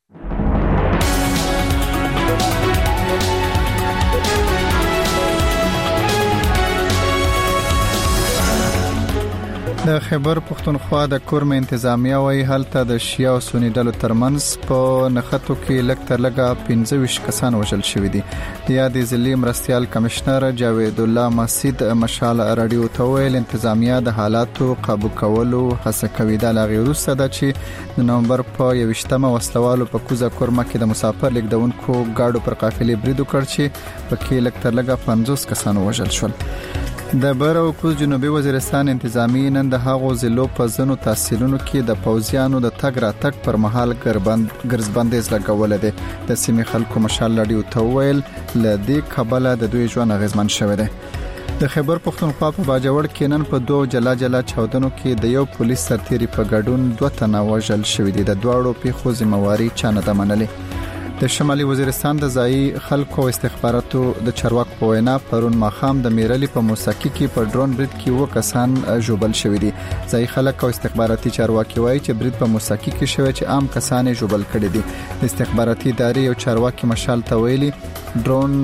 د خیبر پختونخوا د کورم انتظامیه وایي هلته د شیعه او سنی ډلو ترمنځ په نښتو کې لږ تر لږه 15 کسان وژل شوي دي. د یادې ضلعي مرستیال کمشنر جاوید الله مسجد مشال رادیو ته ویل انتظامیه د حالاتو قابو کولو هڅه کوي. دا لا غیر وسته ده چې د نومبر په 21مه وسلوالو په کوزه کورمه کې د مسافر لیکدونکو گاډو پر قافلې برید وکړ چې پکې لږ تر لږه 50 کسان وژل شول. د بر او کوز جنوبي وزیرستان انتظامی نن د هغو ضلعو په ځینو تحصیلونو کې د پوځیانو د تګ راتګ پر مهال ګرځبندیز لګول دي. د سیمې خلکو مشال لړیو ته ویل لدې کابل د دوی ژوند غیزمن شوی دی. د خیبر پختونخوا په باجوړ کې نن په دوه جلا جلا چاودنو کې د یو پولیس سرتیری په ګډون 2 تنه وژل شوی دي. د دواړو پیښو ذمہواری چا نه ده منلې. د شمالي وزیرستان د ځایي خلکو استخباراتو د چارواکو په وینا پرون ماخام د میرلی په موساکي کې په ډرون برید کې 2 کسان ژوبل شوی دي. ځایي خلک او استخباراتي چارواکي وایي چې برید په موساکي کې شوی چې عام کسان ژوبل کړي دي. د استخباراتي ادارې او چارواکي مشال ته ویلي ډرون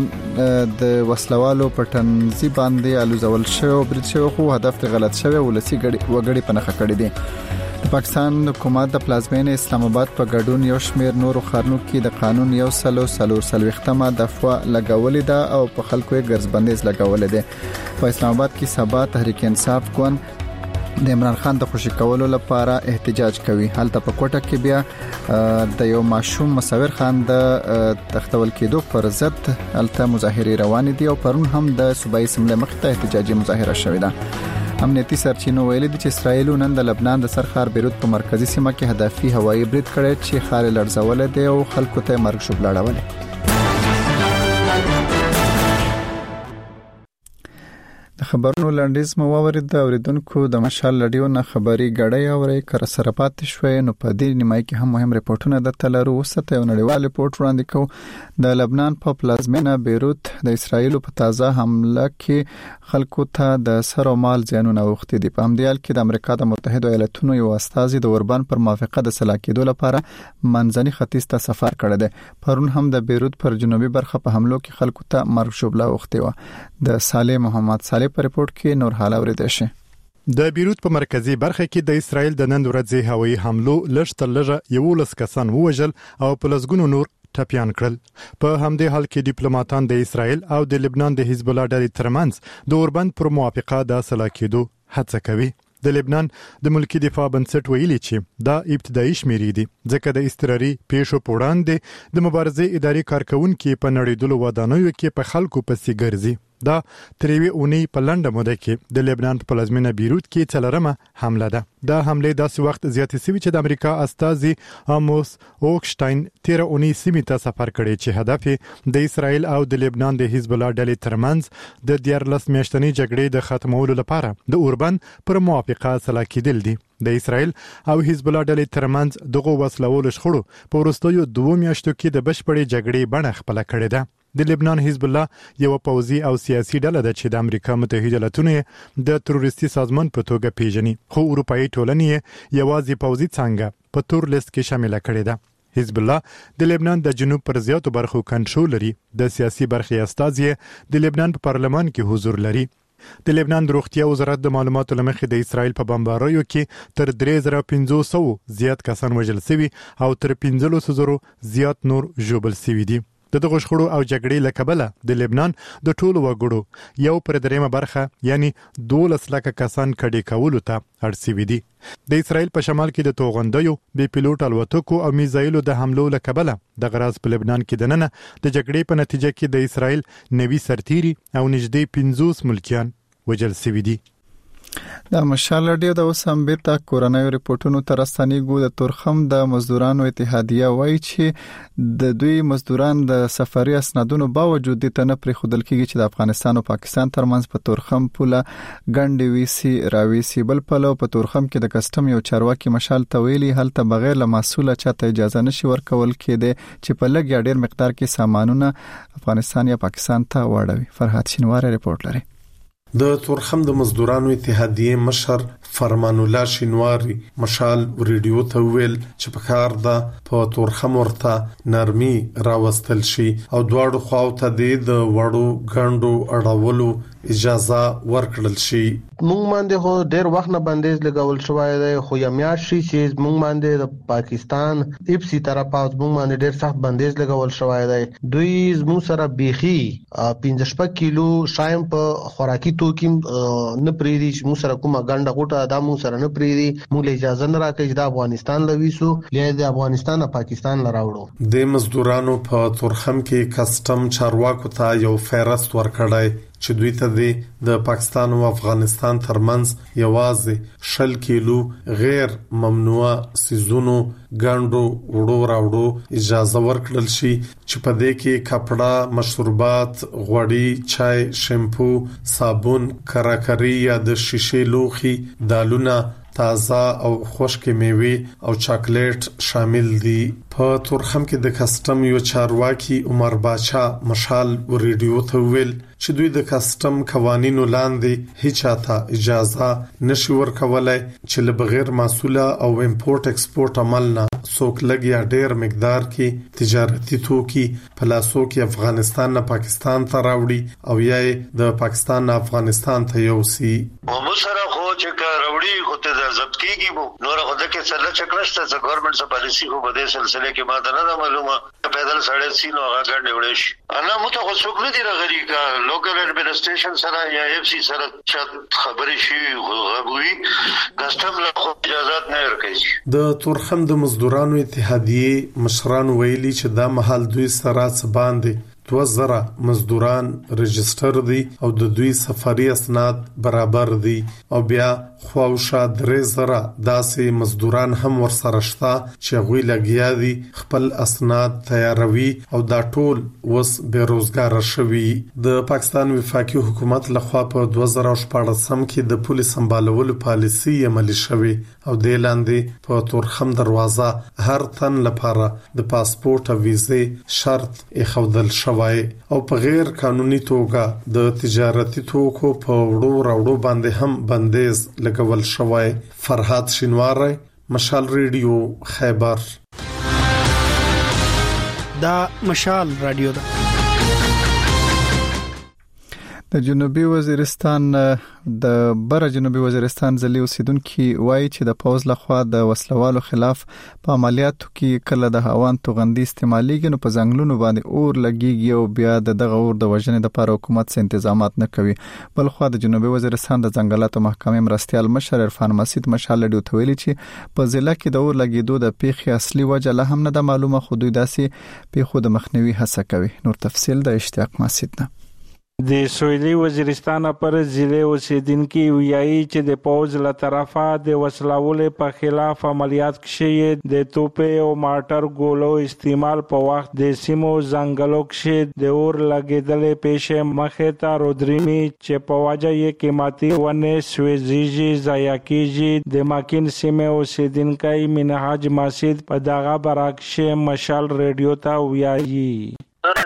د وسلوالو په تنظیم باندې الوزول شوی او برید شوی خو هدف ته غلط شوی ولسی وګړي په نخښه کړی دي. د پاکستان حکومت د پلازمینې اسلام آباد په ګډون یو شمیر نورو ښارونو کې د قانون یو سلوختمه دفعه لګولې ده او په خلکو یې ګرځبندیز لګولې ده. په اسلام آباد کې سبا تحریک انصاف ګوند د عمران خان د خوشی کولو لپاره احتجاج کوي. هلته په کوټه کې بیا د یو ماشوم مصور خان د تختول کېدو پر ضد هلته مظاهره روان دي او پرون هم د صوبایي سملې مخ ته احتجاجي مظاهره شوې ده. امنیتي سرچینو ویلي دي چې اسرائیل نن د لبنان د سرخار بیروت په مرکزی سیمه کې هدفي هوایي برید کړی چې خار لړزول دي او خلکو ته مرګ شوبلاړول. د خبرونو لنډیز مو واورید د اوریدونکو د مشال لډیو نه خبري غړی اوري کر سره پات شوي نو په دې نیمای کې هم مهم ریپورتونه د تلرو وسته یو نړیوال ریپورت وړاندې کو. د لبنان په پلازمینه بیروت د اسرایل په تازه حمله کې خلکو ته د سر او مال زیانونه وختي دي. په همدیال کې د امریکا د متحده ایالاتونو یو استازي د اوربان پر موافقه د سلاکېدو لپاره منځني ختیځ ته سفر کړی دی. پرون هم د بیروت پر جنوبي برخه په حملو کې خلکو ته مرګ شوبلا وختي و. د صالح محمد صالح په ریپورت کې نور حال اوریدل شي. د بیروت په مرکزی برخه کې د اسرایل د نن ورځې هوایي حملو لږ تر لږه 11 کسان ووژل او په لسګونو نور ټپيان کړل. په همدې حال کې ډیپلوماټان د اسرایل او د لبنان د حزب الله ډلې ترمنځ د اوربند پر موافقه د سلاکېدو هڅه کوي. د لبنان د ملکی دفاع بنسټ ویلي چې دا ابتدایي شمیرې دي ځکه د استراري پیښو په وړاندې د مبارزې اداري کارکونکو په نړیدلو ودانیو کې په خلکو پسې ګرځي. دا تریوي اونۍ په لنډه موده کې د لبنان په پلازمینه بیروت کې څلورمه حمله ده. دا حمله داسې وخت زیاتې شوې چې د امریکا استازي اموس اوکشتاین 13 اونۍ سیمې ته سفر کړی چې هدف د اسرایل او د لبنان د حزب الله ډلې ترمنځ د 14 میاشتنۍ جګړې د ختمولو لپاره د اوربند پر موافقه سلاکېدل دي. د اسرایل او حزب الله ډلې ترمنځ دغه وسلوال شخړو په وروستیو 2 میاشتو کې د بشپړې جګړې بڼه خپل کړې ده. د لبنان حزب الله یو پوځي او سیاسي ډله ده چې د امریکا متحده ایالاتونو د تروریستي سازمان په توګه پیژني خو اروپאי ټولنې یوازې پوځي څنګه په تور لیست کې شامل کړي ده. حزب الله د لبنان د جنوب پر زیاتو برخو کنټرول لري. د سیاسي برخې استازي د لبنان په پارلمان کې حضور لري. د لبنان د روغتیا وزارت د معلوماتو لمخې د اسرایل په بمباریو کې تر 3500 زیات کسان وژل شوي او تر 1500 زیات نور ژوبل شوي دي. دغه شخړو او جګړې لکبله د لبنان د ټولو وګړو یو پر دریمه برخه یعنی 12 لک کسان کډې کولو ته اړ شوي دي. د اسرائیل په شمال کې د توغندیو بې پیلوټ الوتکو او میزایلو د حملو لکبله د غراز په لبنان کې دننه د جګړې په نتیجه کې د اسرائیل نوي سرتيري او نږدې 50 ملکیان وژل شوي دي. د مشال رادیو د وسمبتا کورونایو ریپورتونو تر ستنیګو د تورخم د مزدورانو اتحادیه وایي چې د دوی مزدوران د سفري اسنادونو باوجود د تنه پر خودل کېږي چې د افغانستان او پاکستان ترمنځ په تورخم پوله ګڼډي ویسي راويسي بل پلو په تورخم کې د کسټم یو چارواکي مشال تویلي هلته بغیر له مسوله چاته اجازه نشي ورکول کېده چې په لګ یا ډیر مقدار کې سامانونه افغانستان یا پاکستان ته وړوي. فرحات شینوار ریپورت لري. د تورخم د مزدورانو اتحادیه مشر فرمان الله شینواری مشال ریډیو ته ویل چې په کار ده په تورخم ورته نرمي راوستل شي او دواړو خواو ته د وړو غندو اړولو اجازه ورکړل شي. مونږ باندې خو ډېر وخت نه بندیز لګول شوی دی خو یمیاش شي چې مونږ باندې د پاکستان ایپسی طرفه مونږ باندې ډېر سخت بندیز لګول شوی دی. دوی زموږ سره بيخي 15 کیلو شایم په خوراکي توکي نه پریدي چې موږ سره کومه ګنده غوټه دا موږ سره نه پریدي موږ اجازه نه راکړي چې د افغانستان لويسو یا د افغانستان او پاکستان لراوړو. د مزدورانو په تورخم کې کسټم چارواکو ته یو فهرست ورکړای چې دوی ته د پاکستان او افغانستان ترمنځ یوازې 10 کیلو غیر ممنوعه سيزونو ګاندو وړو راوړو اجازه ورکړل شي چې په دې کې کپڑا، مشروبات، غوړي، چای، شیمپو، صابون، کراکری یا د شیشې لوخي، دالونه، تازه او خشک میوه او چاکلیټ شامل دي. په تورخم کې د کسټم یو چارواکي عمر باچا مشال ریډیو ته ویل چې دوی د کسټم قوانینو لاندې هیڅ چاته اجازه نشي ورکولای چې له بغیر مسوله او امپورټ ایکسپورټ عمل نه څوک لګیا ډیر مقدار کې تجارتي توکي په لاسو کې افغانستان نه پاکستان ته راوړي او یا د پاکستان نه افغانستان ته یوسي. ومسره خو چې راوړي خو ته ضبط کیږي نور خو د کې سره چکرشته چې ګورنمنت سره پالیسی خو بده سلسله کې ماته نه معلومه پیدل سړی سینو هغه ګڼ وړي شي انا مته خو څوک نه دی راغلي کا لوکل ایڈمنسټریشن سره یا اف سی سره خبرې شي غوي کسٹم له اجازه نه ورکړي. د تورخم د مزدورانو اتحادیه مشران ویلي چې دا محل دوی سره باندې 2000 مزدوران رجستر دي او د دوی سفري اسناد برابر دي او بیا خواوشا 3000 داسې مزدوران هم ورسره شته چې غوي لګیا دي خپل اسناد تیاروي او دا ټول وس بیروزګار شوي. د پاکستان وفاقي حکومت لخوا په 2014 کې د پولیس سمبالولو پالیسي عملي شوه او د لاندې په تورخم دروازه هر تن لپاره د پاسپورت او ویزه شرط اخودل شوی او په غیر قانوني توګه د تجارتي توکو په وړو راوړو باندې هم بندیز لګول شوی. فرحات شینوار مشال ریډیو خیبر. دا مشال رادیو ده. د جنوبي وزیرستان د بر جنوبي وزیرستان ځلې اوسیدونکو وایي چې د پوز لخوا د وسلوالو خلاف په عملیاتو کې کله د هوان توغندي استعماليږي نو په ځنګلونو باندې اور لګيږي او بیا دغه اور د وژنې لپاره حکومت څه تنظیمات نه کوي. بل خو د جنوبي وزیرستان د ځنګلاتو محکمې مرستيال مشر عرفان مسید مشال ډیو تویل چې په ضلع کې د اور لګیدو د پیښې اصلي وجه له هم نه د معلومه خو دوی داسې پیښو د مخنیوي هڅه کوي. نور تفصیل د اشتیاق مسید نه. د سویلي وزیرستان پر ضلع اوسیدونکو ویایي چې د پوز له طرفه د وسلوال په خلاف عملیات کې د توپې او مارټر ګولو استعمال په وخت د سیمو ځنګلو کې د اور لګیدلې پیښه مخه ته رودريمي چې په واجه یې قیمتي ونه سويزيږي ضایع کیږي. د ماکین سیمه اوسیدونکو منهاج مسجد په دغه برعکس مشال ریډیو ته ویایي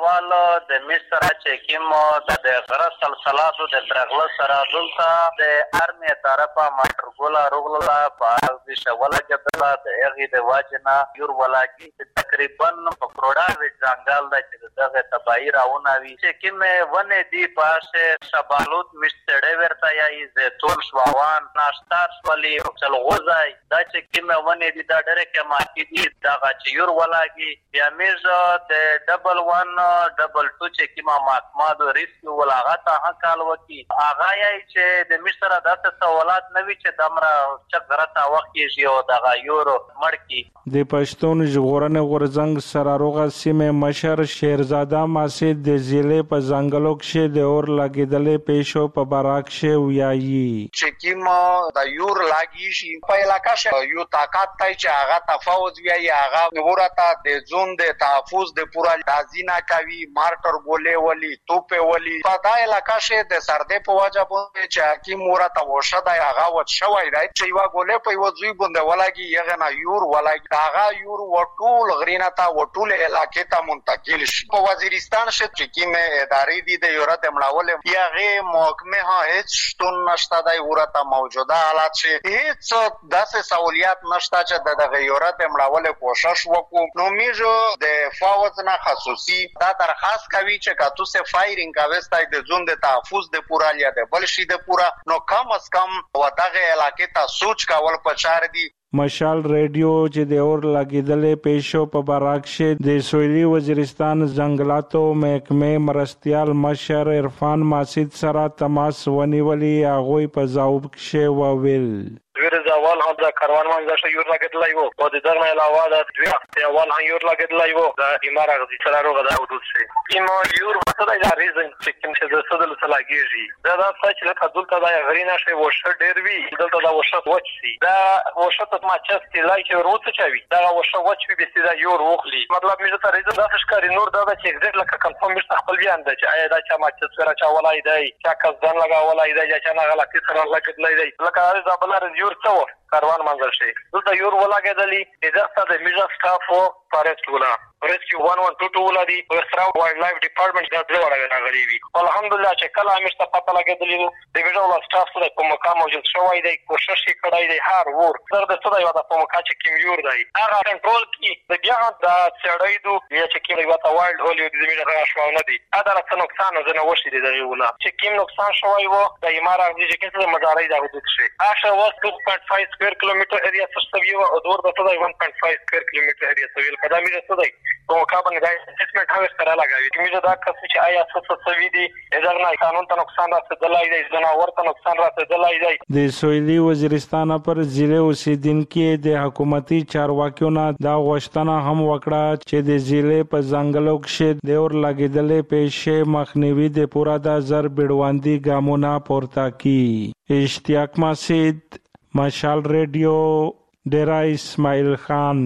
اول د مصر چې کوم د غره سلسلات د درغله سره دلته د ارمي طرفه ماټرګولا روغلا په د شوله جبلا د هغه د واجنا یور ولاکی تقریبا په کروڑا وی ځنګل د چې دغه تباہی راونه وی چې کوم ونه دی پاسه شبالوت مستړې ورته یا زيتون شواوان ناشتار ولی چلغوزای دا چې کوم ونه دی دا ډېر کې ماکي دي دا چې یور ولاکی بیا میز د ډبل 1 ډبل 2 چې کیما ماکماد ریسک ولاغه ته کال وکی اغه یې چې د مصر د سوالات نوي چې دمره چغرته وخت یې او د غیور مړکی د پښتون ژغورنه غورزنګ سراروغه سیمه مشر شیرزاده ماسید د ضلع په ځنګلو کې د اور لګیدلې پېښو په باراک شه ویایي چې کیما د یور لاګی شي په علاقې شه یو طاقت ته چې هغه تفاوض ویایي هغه ورته د زون د تحفظ د پورا لازینا کوي مارټر ګولې ولی توپه ولی په دا علاقې شه د سردې په وجه باندې چې حکیم ورته وشه د هغه وڅ شوی دی چې یو ګولې په یو ځوی باندې ولګي یغه نه یور ولګي هغه یور وټول غرینا ته وټول علاقې ته منتقل شي په وزیرستان شه چې کیمه ادارې دي د یورت مړاول یغه محکمه ها هیڅ شتون نشته د ورته موجوده حالات شه هیڅ داسې سہولیات نشته چې د یورت مړاول کوشش وکړو نو میجو د فاوض نه خصوصي دا درخواست کوي چې کاتو سے فایرینګ اوستای د زون د تحفظ د پورا لیا د بلشي د پورا نو کم از کم ودغه علاقې ته سوچ کول پچار دي مشال ریډیو چې د اور لګیدلې پېښو په باراک شه د سویلي وزیرستان ځنګلاتو محکمې مرستيال مشر عرفان ماسید سره تماس ونیولي هغه په ځواب کې وویل ویرز اول هم د کاروان منځ یور لګیدلای وو او د دغه علاوه د دوی اول هم یور لګیدلای وو د امارات غزي سره روغه د حدود شي کیمو یور مته د ریزن چې کوم څه د سدل سلاګیږي دا د څه چې دلته د غرینا شي وشه ډیر وی دلته د وشه وچسي دا وشه ته ما چې لای چې وروته چوي دا وشه وچوي به سیده یور وخلی مطلب مې ته ریزن د ښکاری نور دا چې اگزیکټ لکه کنفرم مشت خپل بیان دی چې آیا دا چې ما چې سره چا ولای دی چې کزدان لگا ولای دی چې نه غلطي سره لګیدلای دی لکه دا بلار یور څو کاروان منځل شي دلته یور ولاګېدلی دغه د میجر سټاف او فارست ولا ریسکیو 112 ولادي ورسره وایلډ لایف ډپارټمنټ د دوه راغلي وي الحمدلله چې کله امشته پته لګېدلی د ویډیو سټاف سره کوم مقام موجود شوی دی کوشش یې کړی دی هر ور تر د څه دی ودا په مکا چې کیم یور دی هغه کنټرول کی د بیا د سړی دو یا چې کیم وتا وایلډ هولی د زمينه غاښ نه دی دا څه نقصان نه وشي دی ولا چې کیم نقصان شوی وو د امارات د چې څه مزارای د حدود شي اخر وخت 2.5 سکوير کیلومتر ایریا سستویو او دور د څه 1.5 سکوير کیلومتر ایریا سویل قدمي څه دی په مقابل د اسسمنت هاوس سره لګاوي چې دا کس چې آیا څه څه دي اذر نه قانون ته نقصان رسیدلای دی جناور ته نقصان رسیدلای دی د سویلي وزیرستان پر ضلع اوسیدونکو د حکومتي چارواکیو نه دا غوښتنه هم وکړه چې د ضلع په ځنګلو کې د اور لګیدلې پېښې مخنیوي د پورا د زر بډواندي ګامونه پورته کی اشتیاق ماسید مشال ریډیو ډیرا اسماعیل خان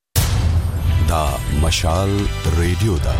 دا مشال ریډیو دا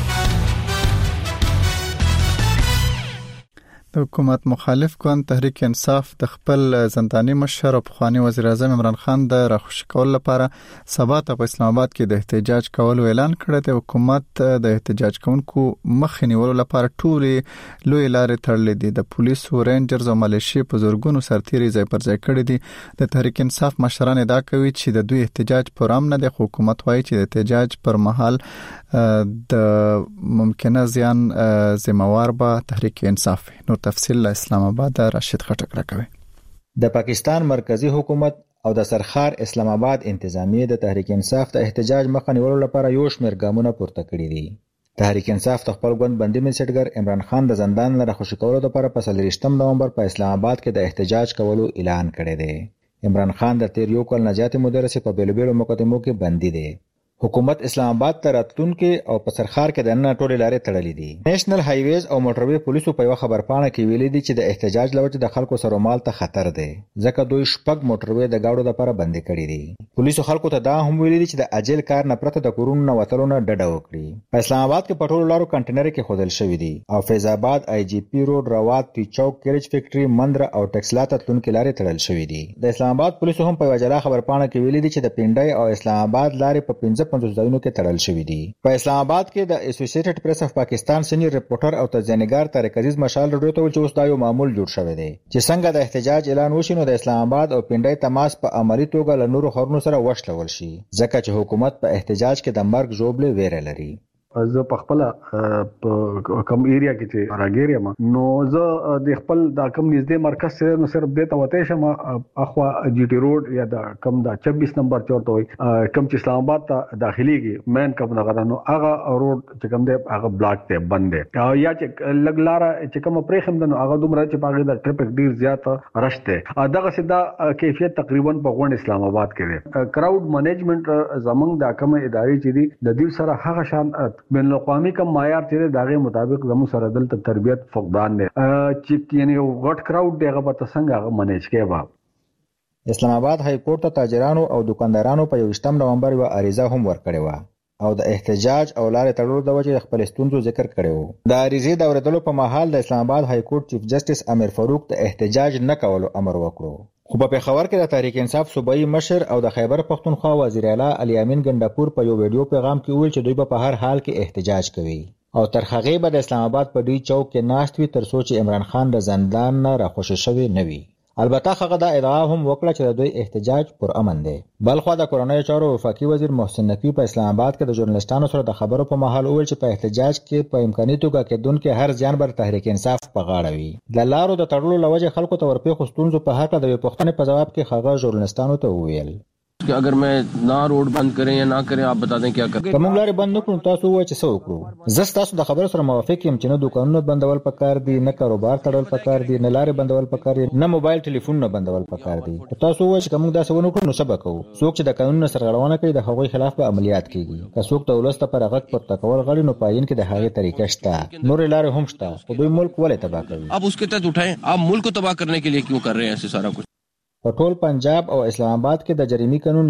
د حکومت مخالف ګوند تحریک انصاف د خپل زنداني مشر او پخوانی وزیر اعظم عمران خان د راخوشي کول لپاره سبا ته په اسلام آباد کې د احتجاج کولو اعلان کړی دی. حکومت د احتجاج کوونکو مخ نیولو لپاره ټولې لوی لارې تړلې دي. د پولیسو، رینجرز او ملیشي په زورګونو سرتیري ځای پر ځای کړي دي. د تحریک انصاف مشران ادعا کوي چې د دوی احتجاج پرام نه دی، خو حکومت وایي چې د احتجاج پر مهال د ممکنه زیان ذمہوار به تحریک انصاف. نور تفصیل اسلام آباد راشد خټک راکوي. د پاکستان مرکزی حکومت او د سرخار اسلام آباد انتظامیه د تحریک انصاف د احتجاج مخه نیولو لپاره یو شمېر ګامونه پورته کړي دي. تحریک انصاف د خپل ګوند بندي منسټګر عمران خان د زندان نه راخوشي کولو لپاره په 23 نومبر په اسلام آباد کې د احتجاج کولو اعلان کړی دی. عمران خان د تیر یو کال نجات مدرسې په بیلو بیلو مقدمو کې بندي دی. حکومت اسلام آباد ته راتلونکي او په سرخار کې د نن ټولې لارې تړلې دي. نېشنل هایویز او موټروي پولیسو په یو خبرپاڼه کې ویلي دي چې د احتجاج لوجه د خلکو سره مال ته خطر دی، ځکه دوی شپږ موټروي د گاډو لپاره بندي کړي دي. پولیسو خلکو ته دا هم ویلي دي چې د اجل کار نه پرته د کورونو نه وتلو نه ډډه وکړي. په اسلام آباد کې په ټولو لارو کنټینر کې خودل شوی دي او فیض آباد، آی جی پی روډ، روات، تی چوک، کیرج فیکټری، مندره او ټکسلا ته تلونکي لارې تړل شوی دي. د اسلام آباد پولیسو هم په وجلا خبرپاڼه کې ویلي دي چې د پنډای او اسلام آباد لارې په 250 ځایونو کې تړل شوی دي. په اسلام آباد کې د اسوسییټډ پریس اف پاکستان سینیئر ریپورټر او تجزیه‌نګار طارق عزیز مشال رادیو ته ویل چې اوس دا یو معمول جوړ شوی دی چې څنګه د احتجاج اعلان وشي نو د اسلام آباد او پنډۍ تماس په عملی توګه له نورو ښارونو سره وشلول شي ځکه چې حکومت په احتجاج کې د مرګ ژوبلې ویره لري. زه په خپل کم ایریا کې چې راګیریا ما نو زه د خپل د کم نږدې مرکز سره نو صرف د توته شم اخوا جی ټی روډ یا د کم د 26 نمبر چورته وي کم چې اسلام آباد ته داخليږي مین کم نه غدا نو هغه روډ چې کم دی هغه بلاک ته بند دی یا چې لګلاره چې کم پرېخم د نو هغه دومره چې پاګه د ټریفیک ډیر زیات رشته دغه سدا کیفیت تقریبا په غون اسلام آباد کې دی. کراود مینجمنت زمنګ د کومه ادارې چې دي د دې سره هغه شان بین الاقوامي کم معیار چې دغه مطابق زمو سره دلته تربیت فقدان دي چې یعنی غټ کراود دغه په څنګه هغه منیج کوي. اسلام آباد های کورټ ته تاجرانو او دکاندارانو په 28 نومبر یو عریضه هم ورکړې و او د احتجاج او لارې تړلو د وجې خپل ستونزو ذکر کړی و. د عریضې د اورېدلو په مهال د اسلام آباد های کورټ چیف جسټس امیر فاروق د احتجاج نه کولو امر وکړو. خو په پېښور کې د تحریک انصاف صوبایي مشر او د خیبر پښتونخوا وزیر اعلی علي امین ګنداپور په یو ویډیو پیغام کې ویل چې دوی په هر حال کې احتجاج کوي او تر هغې به د اسلام آباد په دې چوک کې ناست وي تر څو چې عمران خان د زندان نه راخوشي شوی نه وي. البته هغه دا ادعا هم وکړه چې د دوی احتجاج پر امن دی. بلخوا د کورنۍ چارو وفاقي وزیر محسن نقوی په اسلام آباد کې د ژورنالستانو سره د خبرو په مهال وویل چې په احتجاج کې په امکاني توګه کېدونکي هر زیان بر تحریک انصاف په غاړه وي. د لارو د تړلو له وجې خلکو ته ورپېښو ستونزو په هکله د یوې پوښتنې په ځواب کې هغه ژورنالستانو ته وویل कि अगर मैं ना रोड बंद करें या ना करें आप बता दें क्या करें. کوم لارې بند نکړو تاسو وایئ چې څه وکړو. زه تاسو د خبرو سره موافق یم چې نه دوکانونه بندول پکار دي نه کاروبار تړل پکار دي نه لارې بندول پکار دي نه موبایل ټلیفونونه بندول پکار دي. تاسو وایئ چې کوم داسې ونه کړو نو څه وکړو. څوک چې د قانون سره غړونه کوي د هغوی خلاف به عملیات کیږي. که څوک د ولست پر غږ پر تکول غړي نو پاین کې د هغې طریقې شته نور لارې هم شته خو دوی ملک ولې تباہ کوي. आप उसके तहत उठाएं आप मुल्क को तबाह करने के लिए क्यों कर रहे हैं ऐसे सारा कुछ. په ټول پنجاب او اسلام آباد کې د جریمي قانون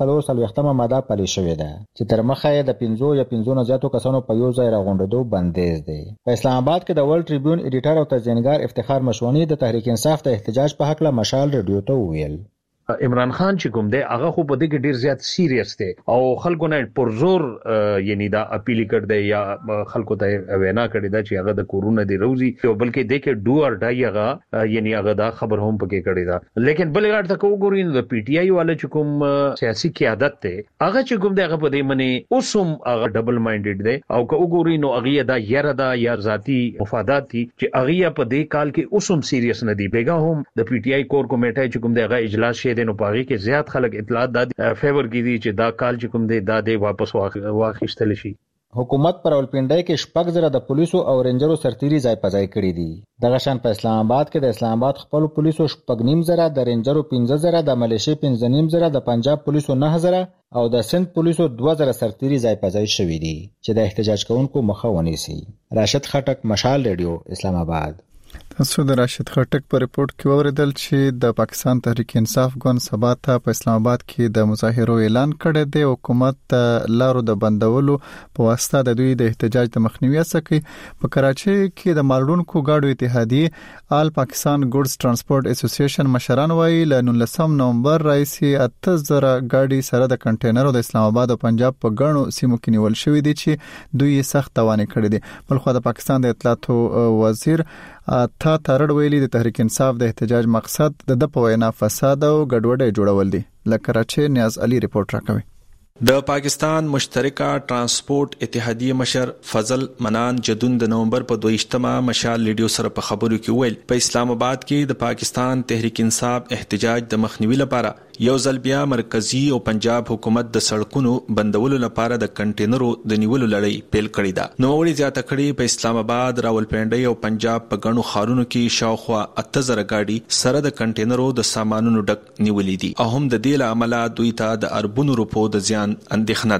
144 ماده پلي شوې ده چې تر مخه یې د 15 یا 15 نه زیاتو کسانو په یو ځای راغونډېدو بندیز دی. په اسلام آباد کې د ورلد ټریبیون ایډیټر او تجزیه‌نګار افتخار مشوانی د تحریک انصاف د احتجاج په حق له مشال رادیو ته وویل عمران خان چې کوم دی هغه خو په دې کې ډیر زیات سیریس دی او خلکو نه پر زور یعنی دا اپیل کړ دی یا خلکو ته وینا کړی دا چې هغه د کورونا دی روزي او بلکې د کې ډو اور ډای هغه یعنی هغه دا خبر هم پکې کړی دا لیکن بل غاړه ته وګورئ نو د پی ټی آی والے چې کوم سیاسي قیادت ته هغه چې کوم دی هغه په دې منی اوسم هغه ډبل مایندډ دی او که وګورئ نو هغه دا یره دا یا ذاتی مفادات دي چې هغه په دې کال کې اوسم سیریس نه دی. بیګا هم د پی ټی آی کور کمیټه چې کوم دی هغه اجلاس شه نو پاغي کې زیات خلک اطلاعات د فیور کی دي چې دا کال چې کوم دی دا د واپس واخیستل شي. حکومت پر راولپنډۍ کې شپږ زره د پولیسو او رینجرو سرتیري ځای په ځای کړي دي. دغه شان په اسلام آباد کې د اسلام آباد خپل پولیسو شپږ نیم زره د رینجرو 15 زره د ملیشي 15 نیم زره د پنجاب پولیسو 9 زره او د سند پولیسو 2 زره سرتیري ځای په ځای شوي دي چې د احتجاج کوونکو مخه ونیسي. راشد خټک مشال رادیو اسلام آباد. تاسو د راشد خټک په ریپورت کې اوریدل چې د پاکستان تحریک انصاف ګوند سبا ته په اسلام آباد کې د مظاهرو اعلان کړی دی. حکومت لارو د بندولو په واسطه د دوی د احتجاج د مخنیوي هڅه کوي. په کراچۍ کې د مالونکو گاډو اتحادیه آل پاکستان ګوډز ترانسپورت اسوسییشن مشران وایي له 19 نومبر راځي 8000 گاډي سره د کنټینرو د اسلام آباد او پنجاب په غنو سیمو کې نیول شوې دي چې دوی سخت توانې کړې دي. بلخو د پاکستان د اطلاعاتو وزیر تا ترړ ویلي د تحریک انصاف د احتجاج مقصد د په وینا فساد او ګډوډۍ جوړول دي. لکراچي نیاز علي ریپورت راکوي. د پاکستان مشترکه ترانسپورت اتحادیه مشر فضل منان جدون د نومبر په 22 مشال لیډیو سره په خبرو کې ویل په اسلام آباد کې د پاکستان تحریک انصاف احتجاج د مخنیوي لپاره یو ځل بیا مرکزی او پنجاب حکومت د سړکونو بندولو لپاره د کنټینرو د نیولو لړۍ پیل کړې ده. نو وړي زیاته کړې په اسلام آباد، راولپنډۍ او پنجاب په غنو خارونو کې شاوخوا 8000 گاډي سره د کنټینرو د سامانونو ډک نیولې دي او هم د دې له عمله دوی ته د اربونو روپو د زیان اندېښنه ده.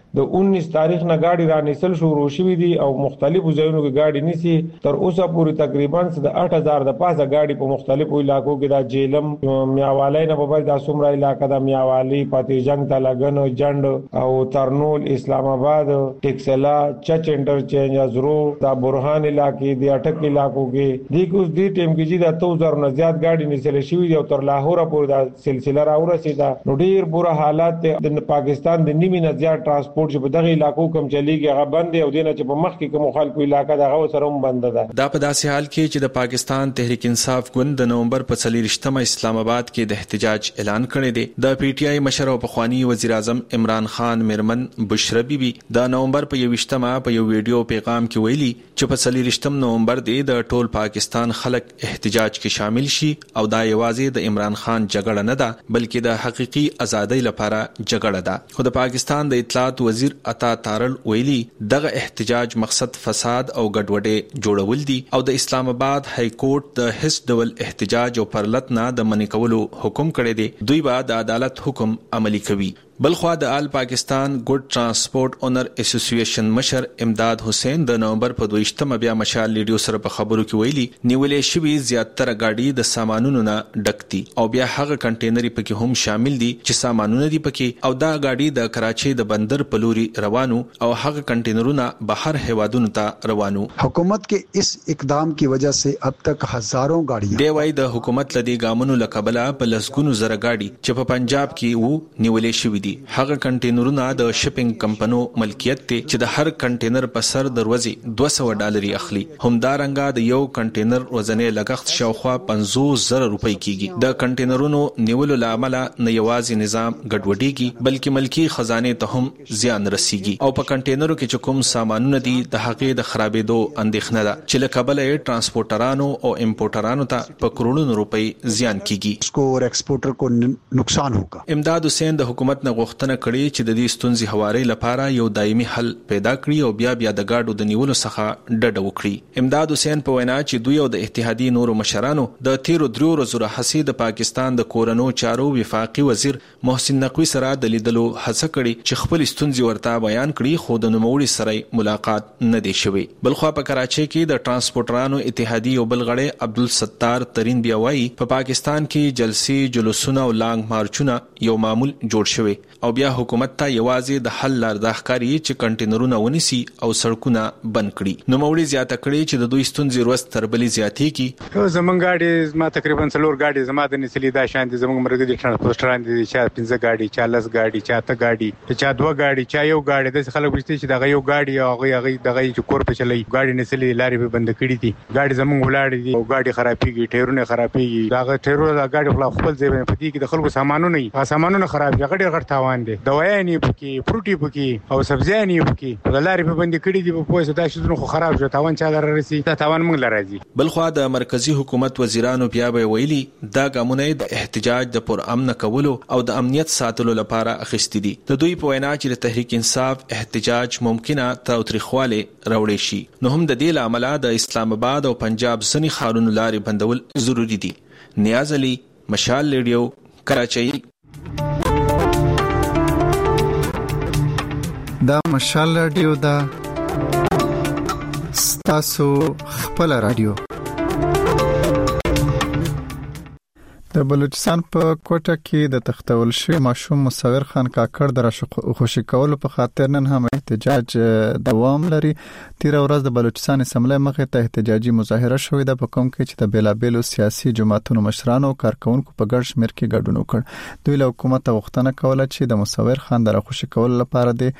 د 19 تاریخ نه گاډي را نسل شروع شوې دي او مختلفو ځایونو کې گاډي نسی تر اوسه پورې تقریبا د 8000 د پاسه گاډي په مختلفو علاقو کې دا جیلم میاوالی نه په د سومرا علاقې د میاوالی پاتې جنگ ته لګن جند او ترنول اسلام آباد ټیکسلا چچ انټرچینج ازرو دا برهان علاقې د اٹک علاقو کې د کوم دی ټیم کې چې د 2000 نه زیات گاډي نسل شوې دي او تر لاهور پورې دا سلسله راورسېده. نو ډیر بوره حالات د پاکستان د نیمه نه زیات ترانسپورت چې په دغه علاقو کوم چلیږي هغه بند دی او دینه چې په مخ کې کوم خلکو علاقې دغه سره هم بند ده. دا په داسې حال کې چې د پاکستان تحریک انصاف ګوند د نومبر په 24 اسلام آباد کې د احتجاج اعلان کړی دی. د پی ټی آی مشر او پخوانی وزیر اعظم عمران خان مرمن بشرا بیبي د نومبر په 21 په یو ویډیو پیغام کې ویلي چې په 24 نومبر دی د ټول پاکستان خلک احتجاج کې شامل شي او دا یوازې د عمران خان جګړه نه ده بلکې د حقيقي ازادۍ لپاره جګړه ده. خو د پاکستان د اطلاعات وزیر عطا تارل ویلي دغه احتجاج مقصد فساد او ګډوډي جوړول دي او د اسلام آباد های کورټ د هیڅ ډول احتجاج او پرلط نه د منې کولو حکم کړی دی. دوی به د عدالت حکم عملی کوي. بلخوا د آل پاکستان ګډ ترانسپورت اونر اسوسییشن مشر امداد حسین د نومبر په 22 بیا مشال لیډیو سره په خبرو کې ویلي نیولې شوی زیاتره گاډي د سامانونو نه ډکتي او بیا هغه کنټینري پکې هم شامل دي چې سامانونه دي پکې او دا گاډي د کراچي د بندر په لوري روانو او هغه کنټینرونه بهر هوادونو ته روانو. حکومت के इस اقدام की वजह से अब तक हजारों गाड़ियां دی وای د حکومت لدی ګامونو لقبله په لسګونو زره گاډي چې په پنجاب کې وو نیولې شوی دي. هغه کنټینرونه د شپینګ کمپنو ملکیت ته چې د هر کنټینر په سر دروازې $200 اخلي. همدارنګه د یو کنټینر وزنه لګښت شاوخوا 50,000 روپۍ کیږي. د کنټینرونو نیولو لامل نه یوازې نظام ګډوډيږي بلکې ملکی خزانه ته هم زیان رسیږي او په کنټینرو کې چې کوم سامانونه دي د هغې د خرابېدو اندېښنه ده چې له کبله ترانسپورټرانو او امپورټرانو ته په کروڑونو روپۍ زیان کیږي. اسکو اور ایکسپورټر کو نقصان ہوگا. امداد حسین د حکومت نه غوښتنه کړې چې د دې ستونزې هواري لپاره یو دایمي حل پیدا کړي او بیا د گاډو د نیولو څخه ډډه وکړي. امداد حسین په وینا چې دوی او د اتحادیې نورو مشرانو د 13 ورځو راهیسې د پاکستان د کورونو چارو وفاقي وزیر محسن نقوی سره د لیدلو هڅه کړې چې خپل ستونزې ورته بیان کړي خو د نوموړي سره ملاقات نه دی شوی. بلخوا په کراچي کې د ترانسپورټرانو اتحادیې او بلغړی عبدالستار ترین بیا وایي په پاکستان کې جلسې جلوسونه او لانګ مارچونه یو معمول جوړ شوی او بیا حکومت ته یوازې د حل لار د ښکاری چې کنټینرونه ونیسي او سړکونه بند کړي. نو موري زیاته کړي چې د دوی ستونزې ورځ تر بلې زیاتې کی. زمونږ گاډي ما تقریبا 4 گاډي زما د نسلی دا شان دي. زمونږ مرګ دي ترانسپورټران دي چې 15 گاډي 40 گاډي 4 گاډي چې 2 گاډي چې یو گاډي د خلک وشته چې دغه یو گاډي هغه دغه چې کور په چلای گاډي نسلی لارې به بند کړي دي. گاډي زمونږ ولاړ دي او گاډي خرابېږي ټایرونه خرابېږي. دغه ټایرونه د گاډي خپل ځای په دې کې د خلکو سامانونه نه سامانونه خراب دي. غړي غړ تاوان دي. دوايانې پکې فروټي پکې او سبزیانې پکې د لارې په بند کړي دي. په پوهه دا شونه خو خراب شو تاوان چا در رسي دا تاوان موږ لراځي. بلخوا د مرکزی حکومت وزیرانو بیا به ویلي دا ګامونه د احتجاج د پر امن کولو او د امنیت ساتلو لپاره اخیستي دي. د دوی په وینا چې د تحریک انصاف احتجاج ممکنه تاوتریخواله راوړي شي نو هم د دې لامل د اسلام آباد او پنجاب ځنی خارونو لارې بندول ضروری دي. نیاز علي مشال لیډیو کراچۍ. دا مشال رادیو دا ستاسو خپل رادیو. د بلوچستان په کوټه کې د تختول شوی ماشوم مصور خان کاکړ د خوشی کولو په خاطر نن هم احتجاج دوام لري. تیر ورځ د بلوچستان اسمبلی مخې ته احتجاجي مظاهره شوې ده په کوم کې چې د بیلابېلو سیاسي جماعتونو مشرانو او کارکونکو په ګډ شمېر کې ګډون وکړ. دوی له حکومت غوښتنه کوله چې د مصور خان د خوشی کولو لپاره د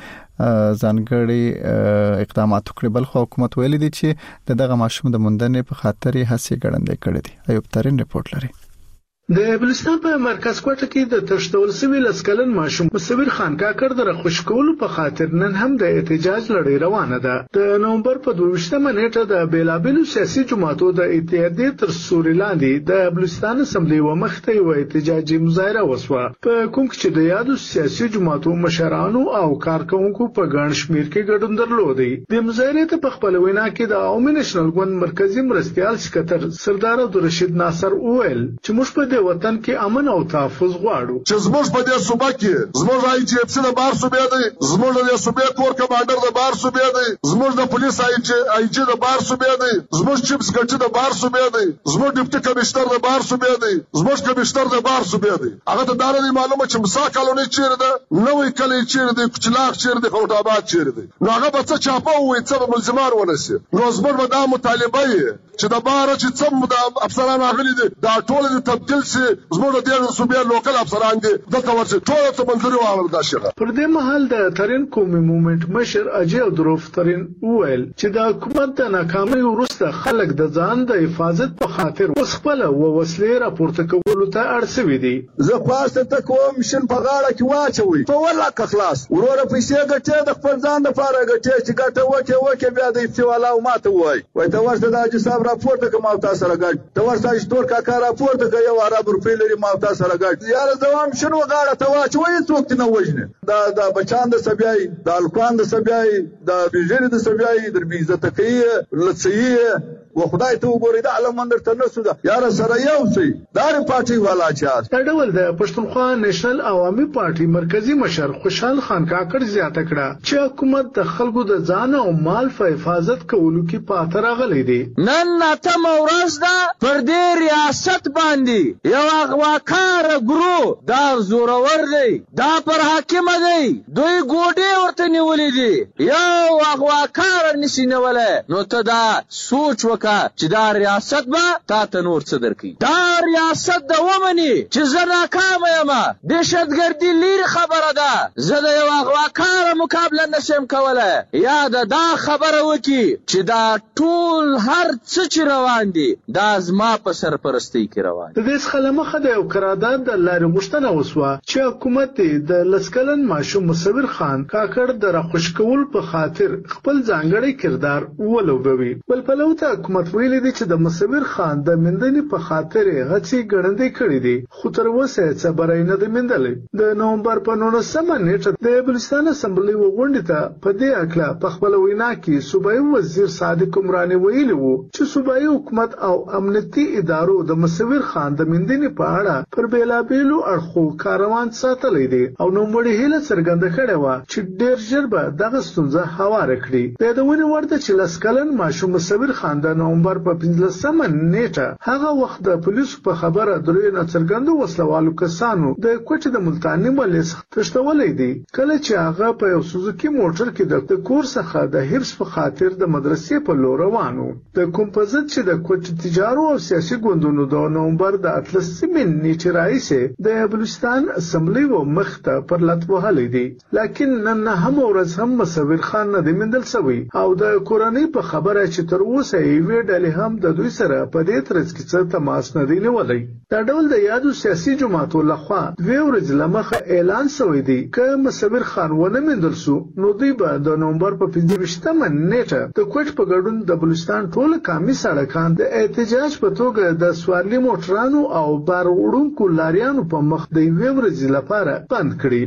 ځانګړي اقدامات وکړي. بل خو حکومت ویلي دی چې دغه ماشوم د موندنې په خاطر هڅې ګړندې کړې دي. ایوب ترين رپورت لري. د بلوچستان په مرکز کوټه کې د تشتول سوي لسکلن ماشوم مصور خان کاکړ د خوشی کولو په خاطر نن هم د احتجاج لړۍ روانه ده. د نومبر په 22 نیټه د بیلابېلو سیاسي جماعتو د اتحادیې تر سوري لاندې د بلوچستان اسمبلی و مخته یو احتجاجي مظاهره وسوه په کوم کې د یادو سیاسي جماعتو مشرانو او کارکونکو په ګڼ شمېر کې ګډون درلودي. د مظاهرې ته په خپل وینا کې د عوامي نېشنل ګوند مرکزی مرستیال سکتر سردار عبدالرشید ناصر وویل چې موږ په په وطن کې امن او تحفظ غواړو. چې زموږ په دې صوبه کې زموږ IGFC د بار صوبې دی، زموږ د صوبې کور کمانډر د بار صوبې دی، زموږ د پولیس IG د بار صوبې دی، زموږ چیف سکرټری د بار صوبې دی، زموږ ډیپټي کمشنر د بار صوبې دی، زموږ کمشنر د بار صوبې دی. هغه ته دا نه معلومه چې مسا کالونی چیرې ده، نوې کلی چیرې دی، کوچلاغ چیرې دی، خوټ آباد چیرې دی. نو هغه به څه چاپه ووایي، څه به ملزمان ونسي. نو زموږ به دا مطالبه یې چې د باره چې څه د افسران راغلي دي دا ټول دې تبدیل سي، زموږ د دې صوبې لوکل افسران دي دلته ورسي ټول ته منځوري واغله دا شغه. پر دې مهال د ترين قومي موومېنټ مشر اجي عبدالروف ترين وویل چې د حکومت د ناکامۍ وروسته خلک د ځان د حفاظت په خاطر وسخپله وسلې راپورته کولو ته اړ شوي دي. زه خواسته ته کوم شن په غاړه کې واچوي په ولکه خلاص وروره پیسې ګټې د خپل ځان لپاره ګټې چې ګټه وکه بیا د افتوالا او ماته وای ته ورته د اجي صاحب راپورته کوم او تاسو راګټ ته ورته اشتور کاکا راپورته کوي یو عرب روپی لري ما تاسو راګټ یاره دوام شنو غاړه ته واچوي څوک نه وژنه دا بچان د سبيای د الکوان د سبيای د بیژن د سبيای در بي عزت کوي لڅي و خدای ته وګورئ د علم اندر ته نسو دا یاره سره یو سي دار پارټي والا چار دا ډول د پښتونخوا نېشنل عوامي پارټي مرکزی مشر خوشحال خان کاکړ زیاته کړه چې حکومت د خلکو د ځان او مال په حفاظت کولو کې پاتې راغلی دی. نن ناتم ورځ ده پر دې ریاست باندې یو اغواکار ګرو دا زورور دی، دا پر حاکم دی، دوی ګوډې ورته نیولې دي، یو اغواکار نشي نیولای. نو ته دا سوچ چې دا ریاست به تا ته نور څه درکړي، دا ریاست د ومني چې زه ناکامه یم، دهشتګردي لرې خبره ده، زه د یو اغواکاره مقابله نشم کولی، یا دا خبره وکړي چې دا ټول هر څه چې روان دي دا زما په سرپرستۍ کې روان دي. د دې څخه له مخه د یو قرارداد د لارې غوښتنه وسوه چې حکومت د لسکلن ماشوم مصور خان کاکړ د راخوش کولو په خاطر خپل ځانګړی کردار ولوبوي. بل پلو ته حکومت ویلي دی چې د مصور خان د مندنې په خاطر هڅې ګړندې کړې دي، خو تر اوسه څه بری نه دی مندلی. د نومبر په 19 نیټه د بلوچستان اسمبلی غونډې ته په دې اړه په خپل وینا کې صوبایي وزیر صادق عمراني ویلي وو چې صوبایي حکومت او امنیتي ادارو د مصور خان د مندنې په اړه پر بیلابیلو اړخو کاروان ساتلی دی او نوموړي هیله څرګنده کړې وه چې ډېر ژر به دغه ستونزه هواره کړي. د یادونې وړ ده چې لس کلن ماشوم مصور خان د نومبر په 15 نیټه هغه وخت د پولیسو په خبره درې ناڅرګندو وسلوالو کسانو د کوټې د ملتانی محلې څخه تښتولې دي، کله چې هغه په یو سوزوکي موټر کې د کور څخه د حفظ په خاطر د مدرسې په لور روان و. د کوم په ضد چې د کوټې تجارو او سیاسي ګوندونو د نومبر د 18 نیټې راهیسې د بلوچستان اسمبلی و مخ ته پر لټ وهلې دي، لکن نن هم ورځ هم مصور خان نه دی مندل شوی او د کورنۍ په خبره چې تر اوسه یې ډلې هم د دوی سره په دې ترڅ کې څه تماس نه دی نیولی. دا ډول د یادو سیاسي جماعتو لخوا 2 ورځې له مخه اعلان شوی دی که مصور خان ونه موندل شو نو دوی به د نومبر په 15 نیټه د کوټ په ګډون د بلوچستان ټول کامي سړکان د احتجاج په توګه د سوارلي موټرانو او بار وړونکو لاریانو په مخ د 2 ورځې لپاره بند کړي.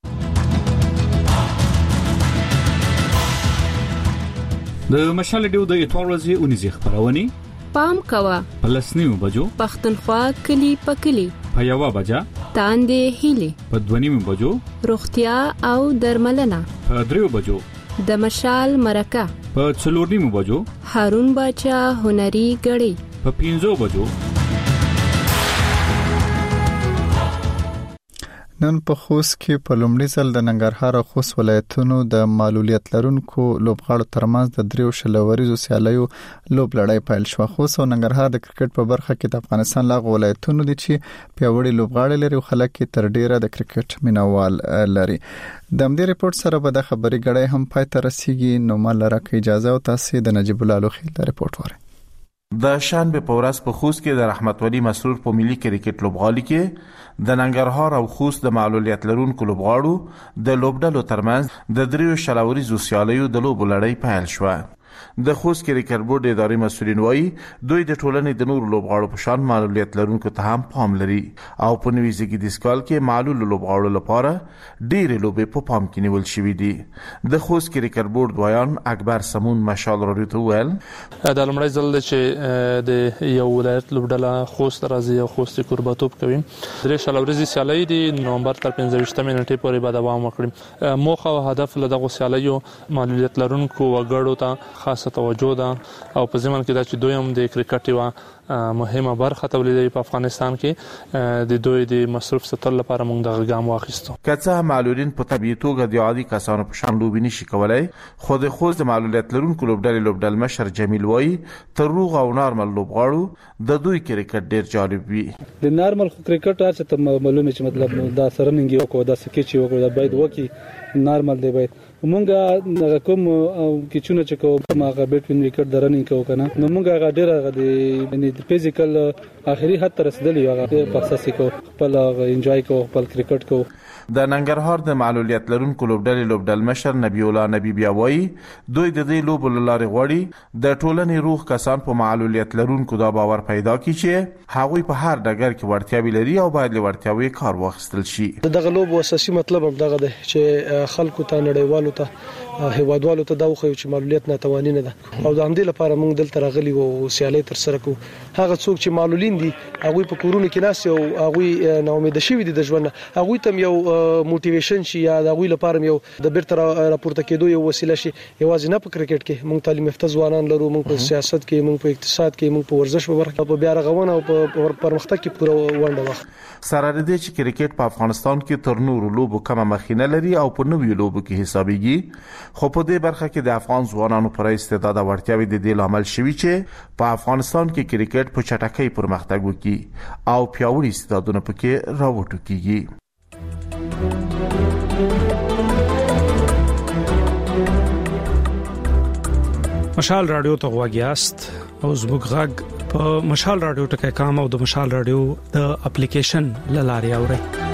د مشال ډیو د اتوار ورځې اونیزه خبرونه پام کوا پلسنیو بجو پختونخوا کلی پکلی په یوا بجا تاندې هیله په دونیمو بجو روغتیا او درملنه په دریو بجو د مشال مرکه په څلورنیمو بجو هارون باچا هنري غړي په 15 بجو. نن په خوست کې په لومړي ځل د ننګرهار او خوست ولایتونو د معلولیت لرونکو لوبغاړو ترمنځ د دریو شلوریزو سیالیو لوب لړۍ پیل شو. خوست او ننګرهار د کرکټ په برخه کې د افغانستان لاغ ولایتونو دي چې پیاوړي لوبغاړي لري او خلک تر ډیره د کرکټ مینوال لري. د همدې ریپورت سره به د خبري غړې هم پای ته رسیږي. نو مال راکې اجازه او تاسو د نجیب الله لوخیل د ریپورت وره. د شنبه په ورځ په خوست کې د رحمت ولی مسرور په ملي کرکټ لوبغالي کې د ننګرهار او خوست د معلولیت لرونکو لوبغاړو د لوبډلو ترمنځ د دریو شلوریزو سیالیو د لوب لړۍ پیل شوه. د خوست کرکټ بورډ اداري مسؤلین وایي دوی د ټولنې د نورو لوبغاړو په شان معلولیت لرونکو ته هم پام لري او په نوي زیږدیز کال کې معلول لوبغاړو لپاره ډېرې لوبې په پام کې نیول شوې دي. د خوست کرکټ بورډ دویان اکبر سمون مشال راډیو ته وویل دا لومړی ځل چې د یو ولایت لوبډله خوست راځي او خوست کوربه‌توب کوي. درې شل ورځې سیالۍ دي نومبر تر 15 نیټې پورې به دوام وکړي. موخه او هدف له دغه سیالیو معلولیت لرونکو وګړو ته خاصه توجه ده او په ځمن کې دا چې دوی هم د کرکټ یو مهمه برخه تولیدوي په افغانستان کې د دوی د مصرف ستر لپاره موږ دغه ګام واخیستو. کڅه معلولین په طبيعي توګه د عادي کسانو په شان لوبې نشي کولای خو د خوست د معلولیت لرونکو لوبډل مشر جمیل وایي تر روغ او نارمل لوبغاړو د دوی کرکټ ډیر جالب وي. د نارمل کرکټ هر څه ته معلومه چې مطلب دا سرننګ یو کو دا سکیچ یو کو دا باید وکی نارمل دی باید مونږه کوم کیچونه چې کوم هغه بیت وین وکټ درنه کو کنه نو مونږه هغه ډیره د فزیکل اخري حد تر رسیدلی هغه په اساس کو خپل انجوای کو خپل کرکټ کو. د ننګرهار د معلولیت لرونکو لوبډل مشر نبی الله نبی بیا وایي دوی د دې لوبو لارې غوړي د ټولنې روغ کسان په معلولیت لرونکو دا باور پیدا کړي چې هغوی په هر ډګر کې ورتیاوي لري او باید له ورتیاوي کار واخیستل شي. دغه لوبو اساسي مطلب هم دغه دی چې خلکو ته نړیوالو ته هیوادوالو ته دا وخیو چې معلولیت ناتواني نه ده او د همدې لپاره موږ دلته راغلي وو سیالي تر سره کو. هغه څوک چې معلولین دي هغه په کورونو کې ناس او هغه نو امید شوی دي د ژوند هغه تم یو موټیویشن شي یا د هغه لپاره یو د بیرته راپورته کېدو یو وسیله شي. یوازې نه په کرکټ کې موږ تعلیم یافته ځوانان لرو موږ په سیاست کې موږ په اقتصاد کې موږ په ورزش په برخه په بیا رغونه او په پرمختګ کې پوره ونډه واخلي. سره د دې چې کرکټ په افغانستان کې تر نورو لوبو کمه مخینه لري او په نوې لوبو کې حسابيږي خو په دې برخه کې د افغان ځوانانو پر استعداد او ورتیاوي د دې لامل شوی چې په افغانستان کې کرکټ په چټکۍ پرمختګ وکړي او پیاوړي استعدادونه پکې راوټوکيږي. مشال رادیو ته غواګیاست او زموږ غږ په مشال رادیو ټکی کام او د مشال رادیو د اپلیکیشن لاري اوري.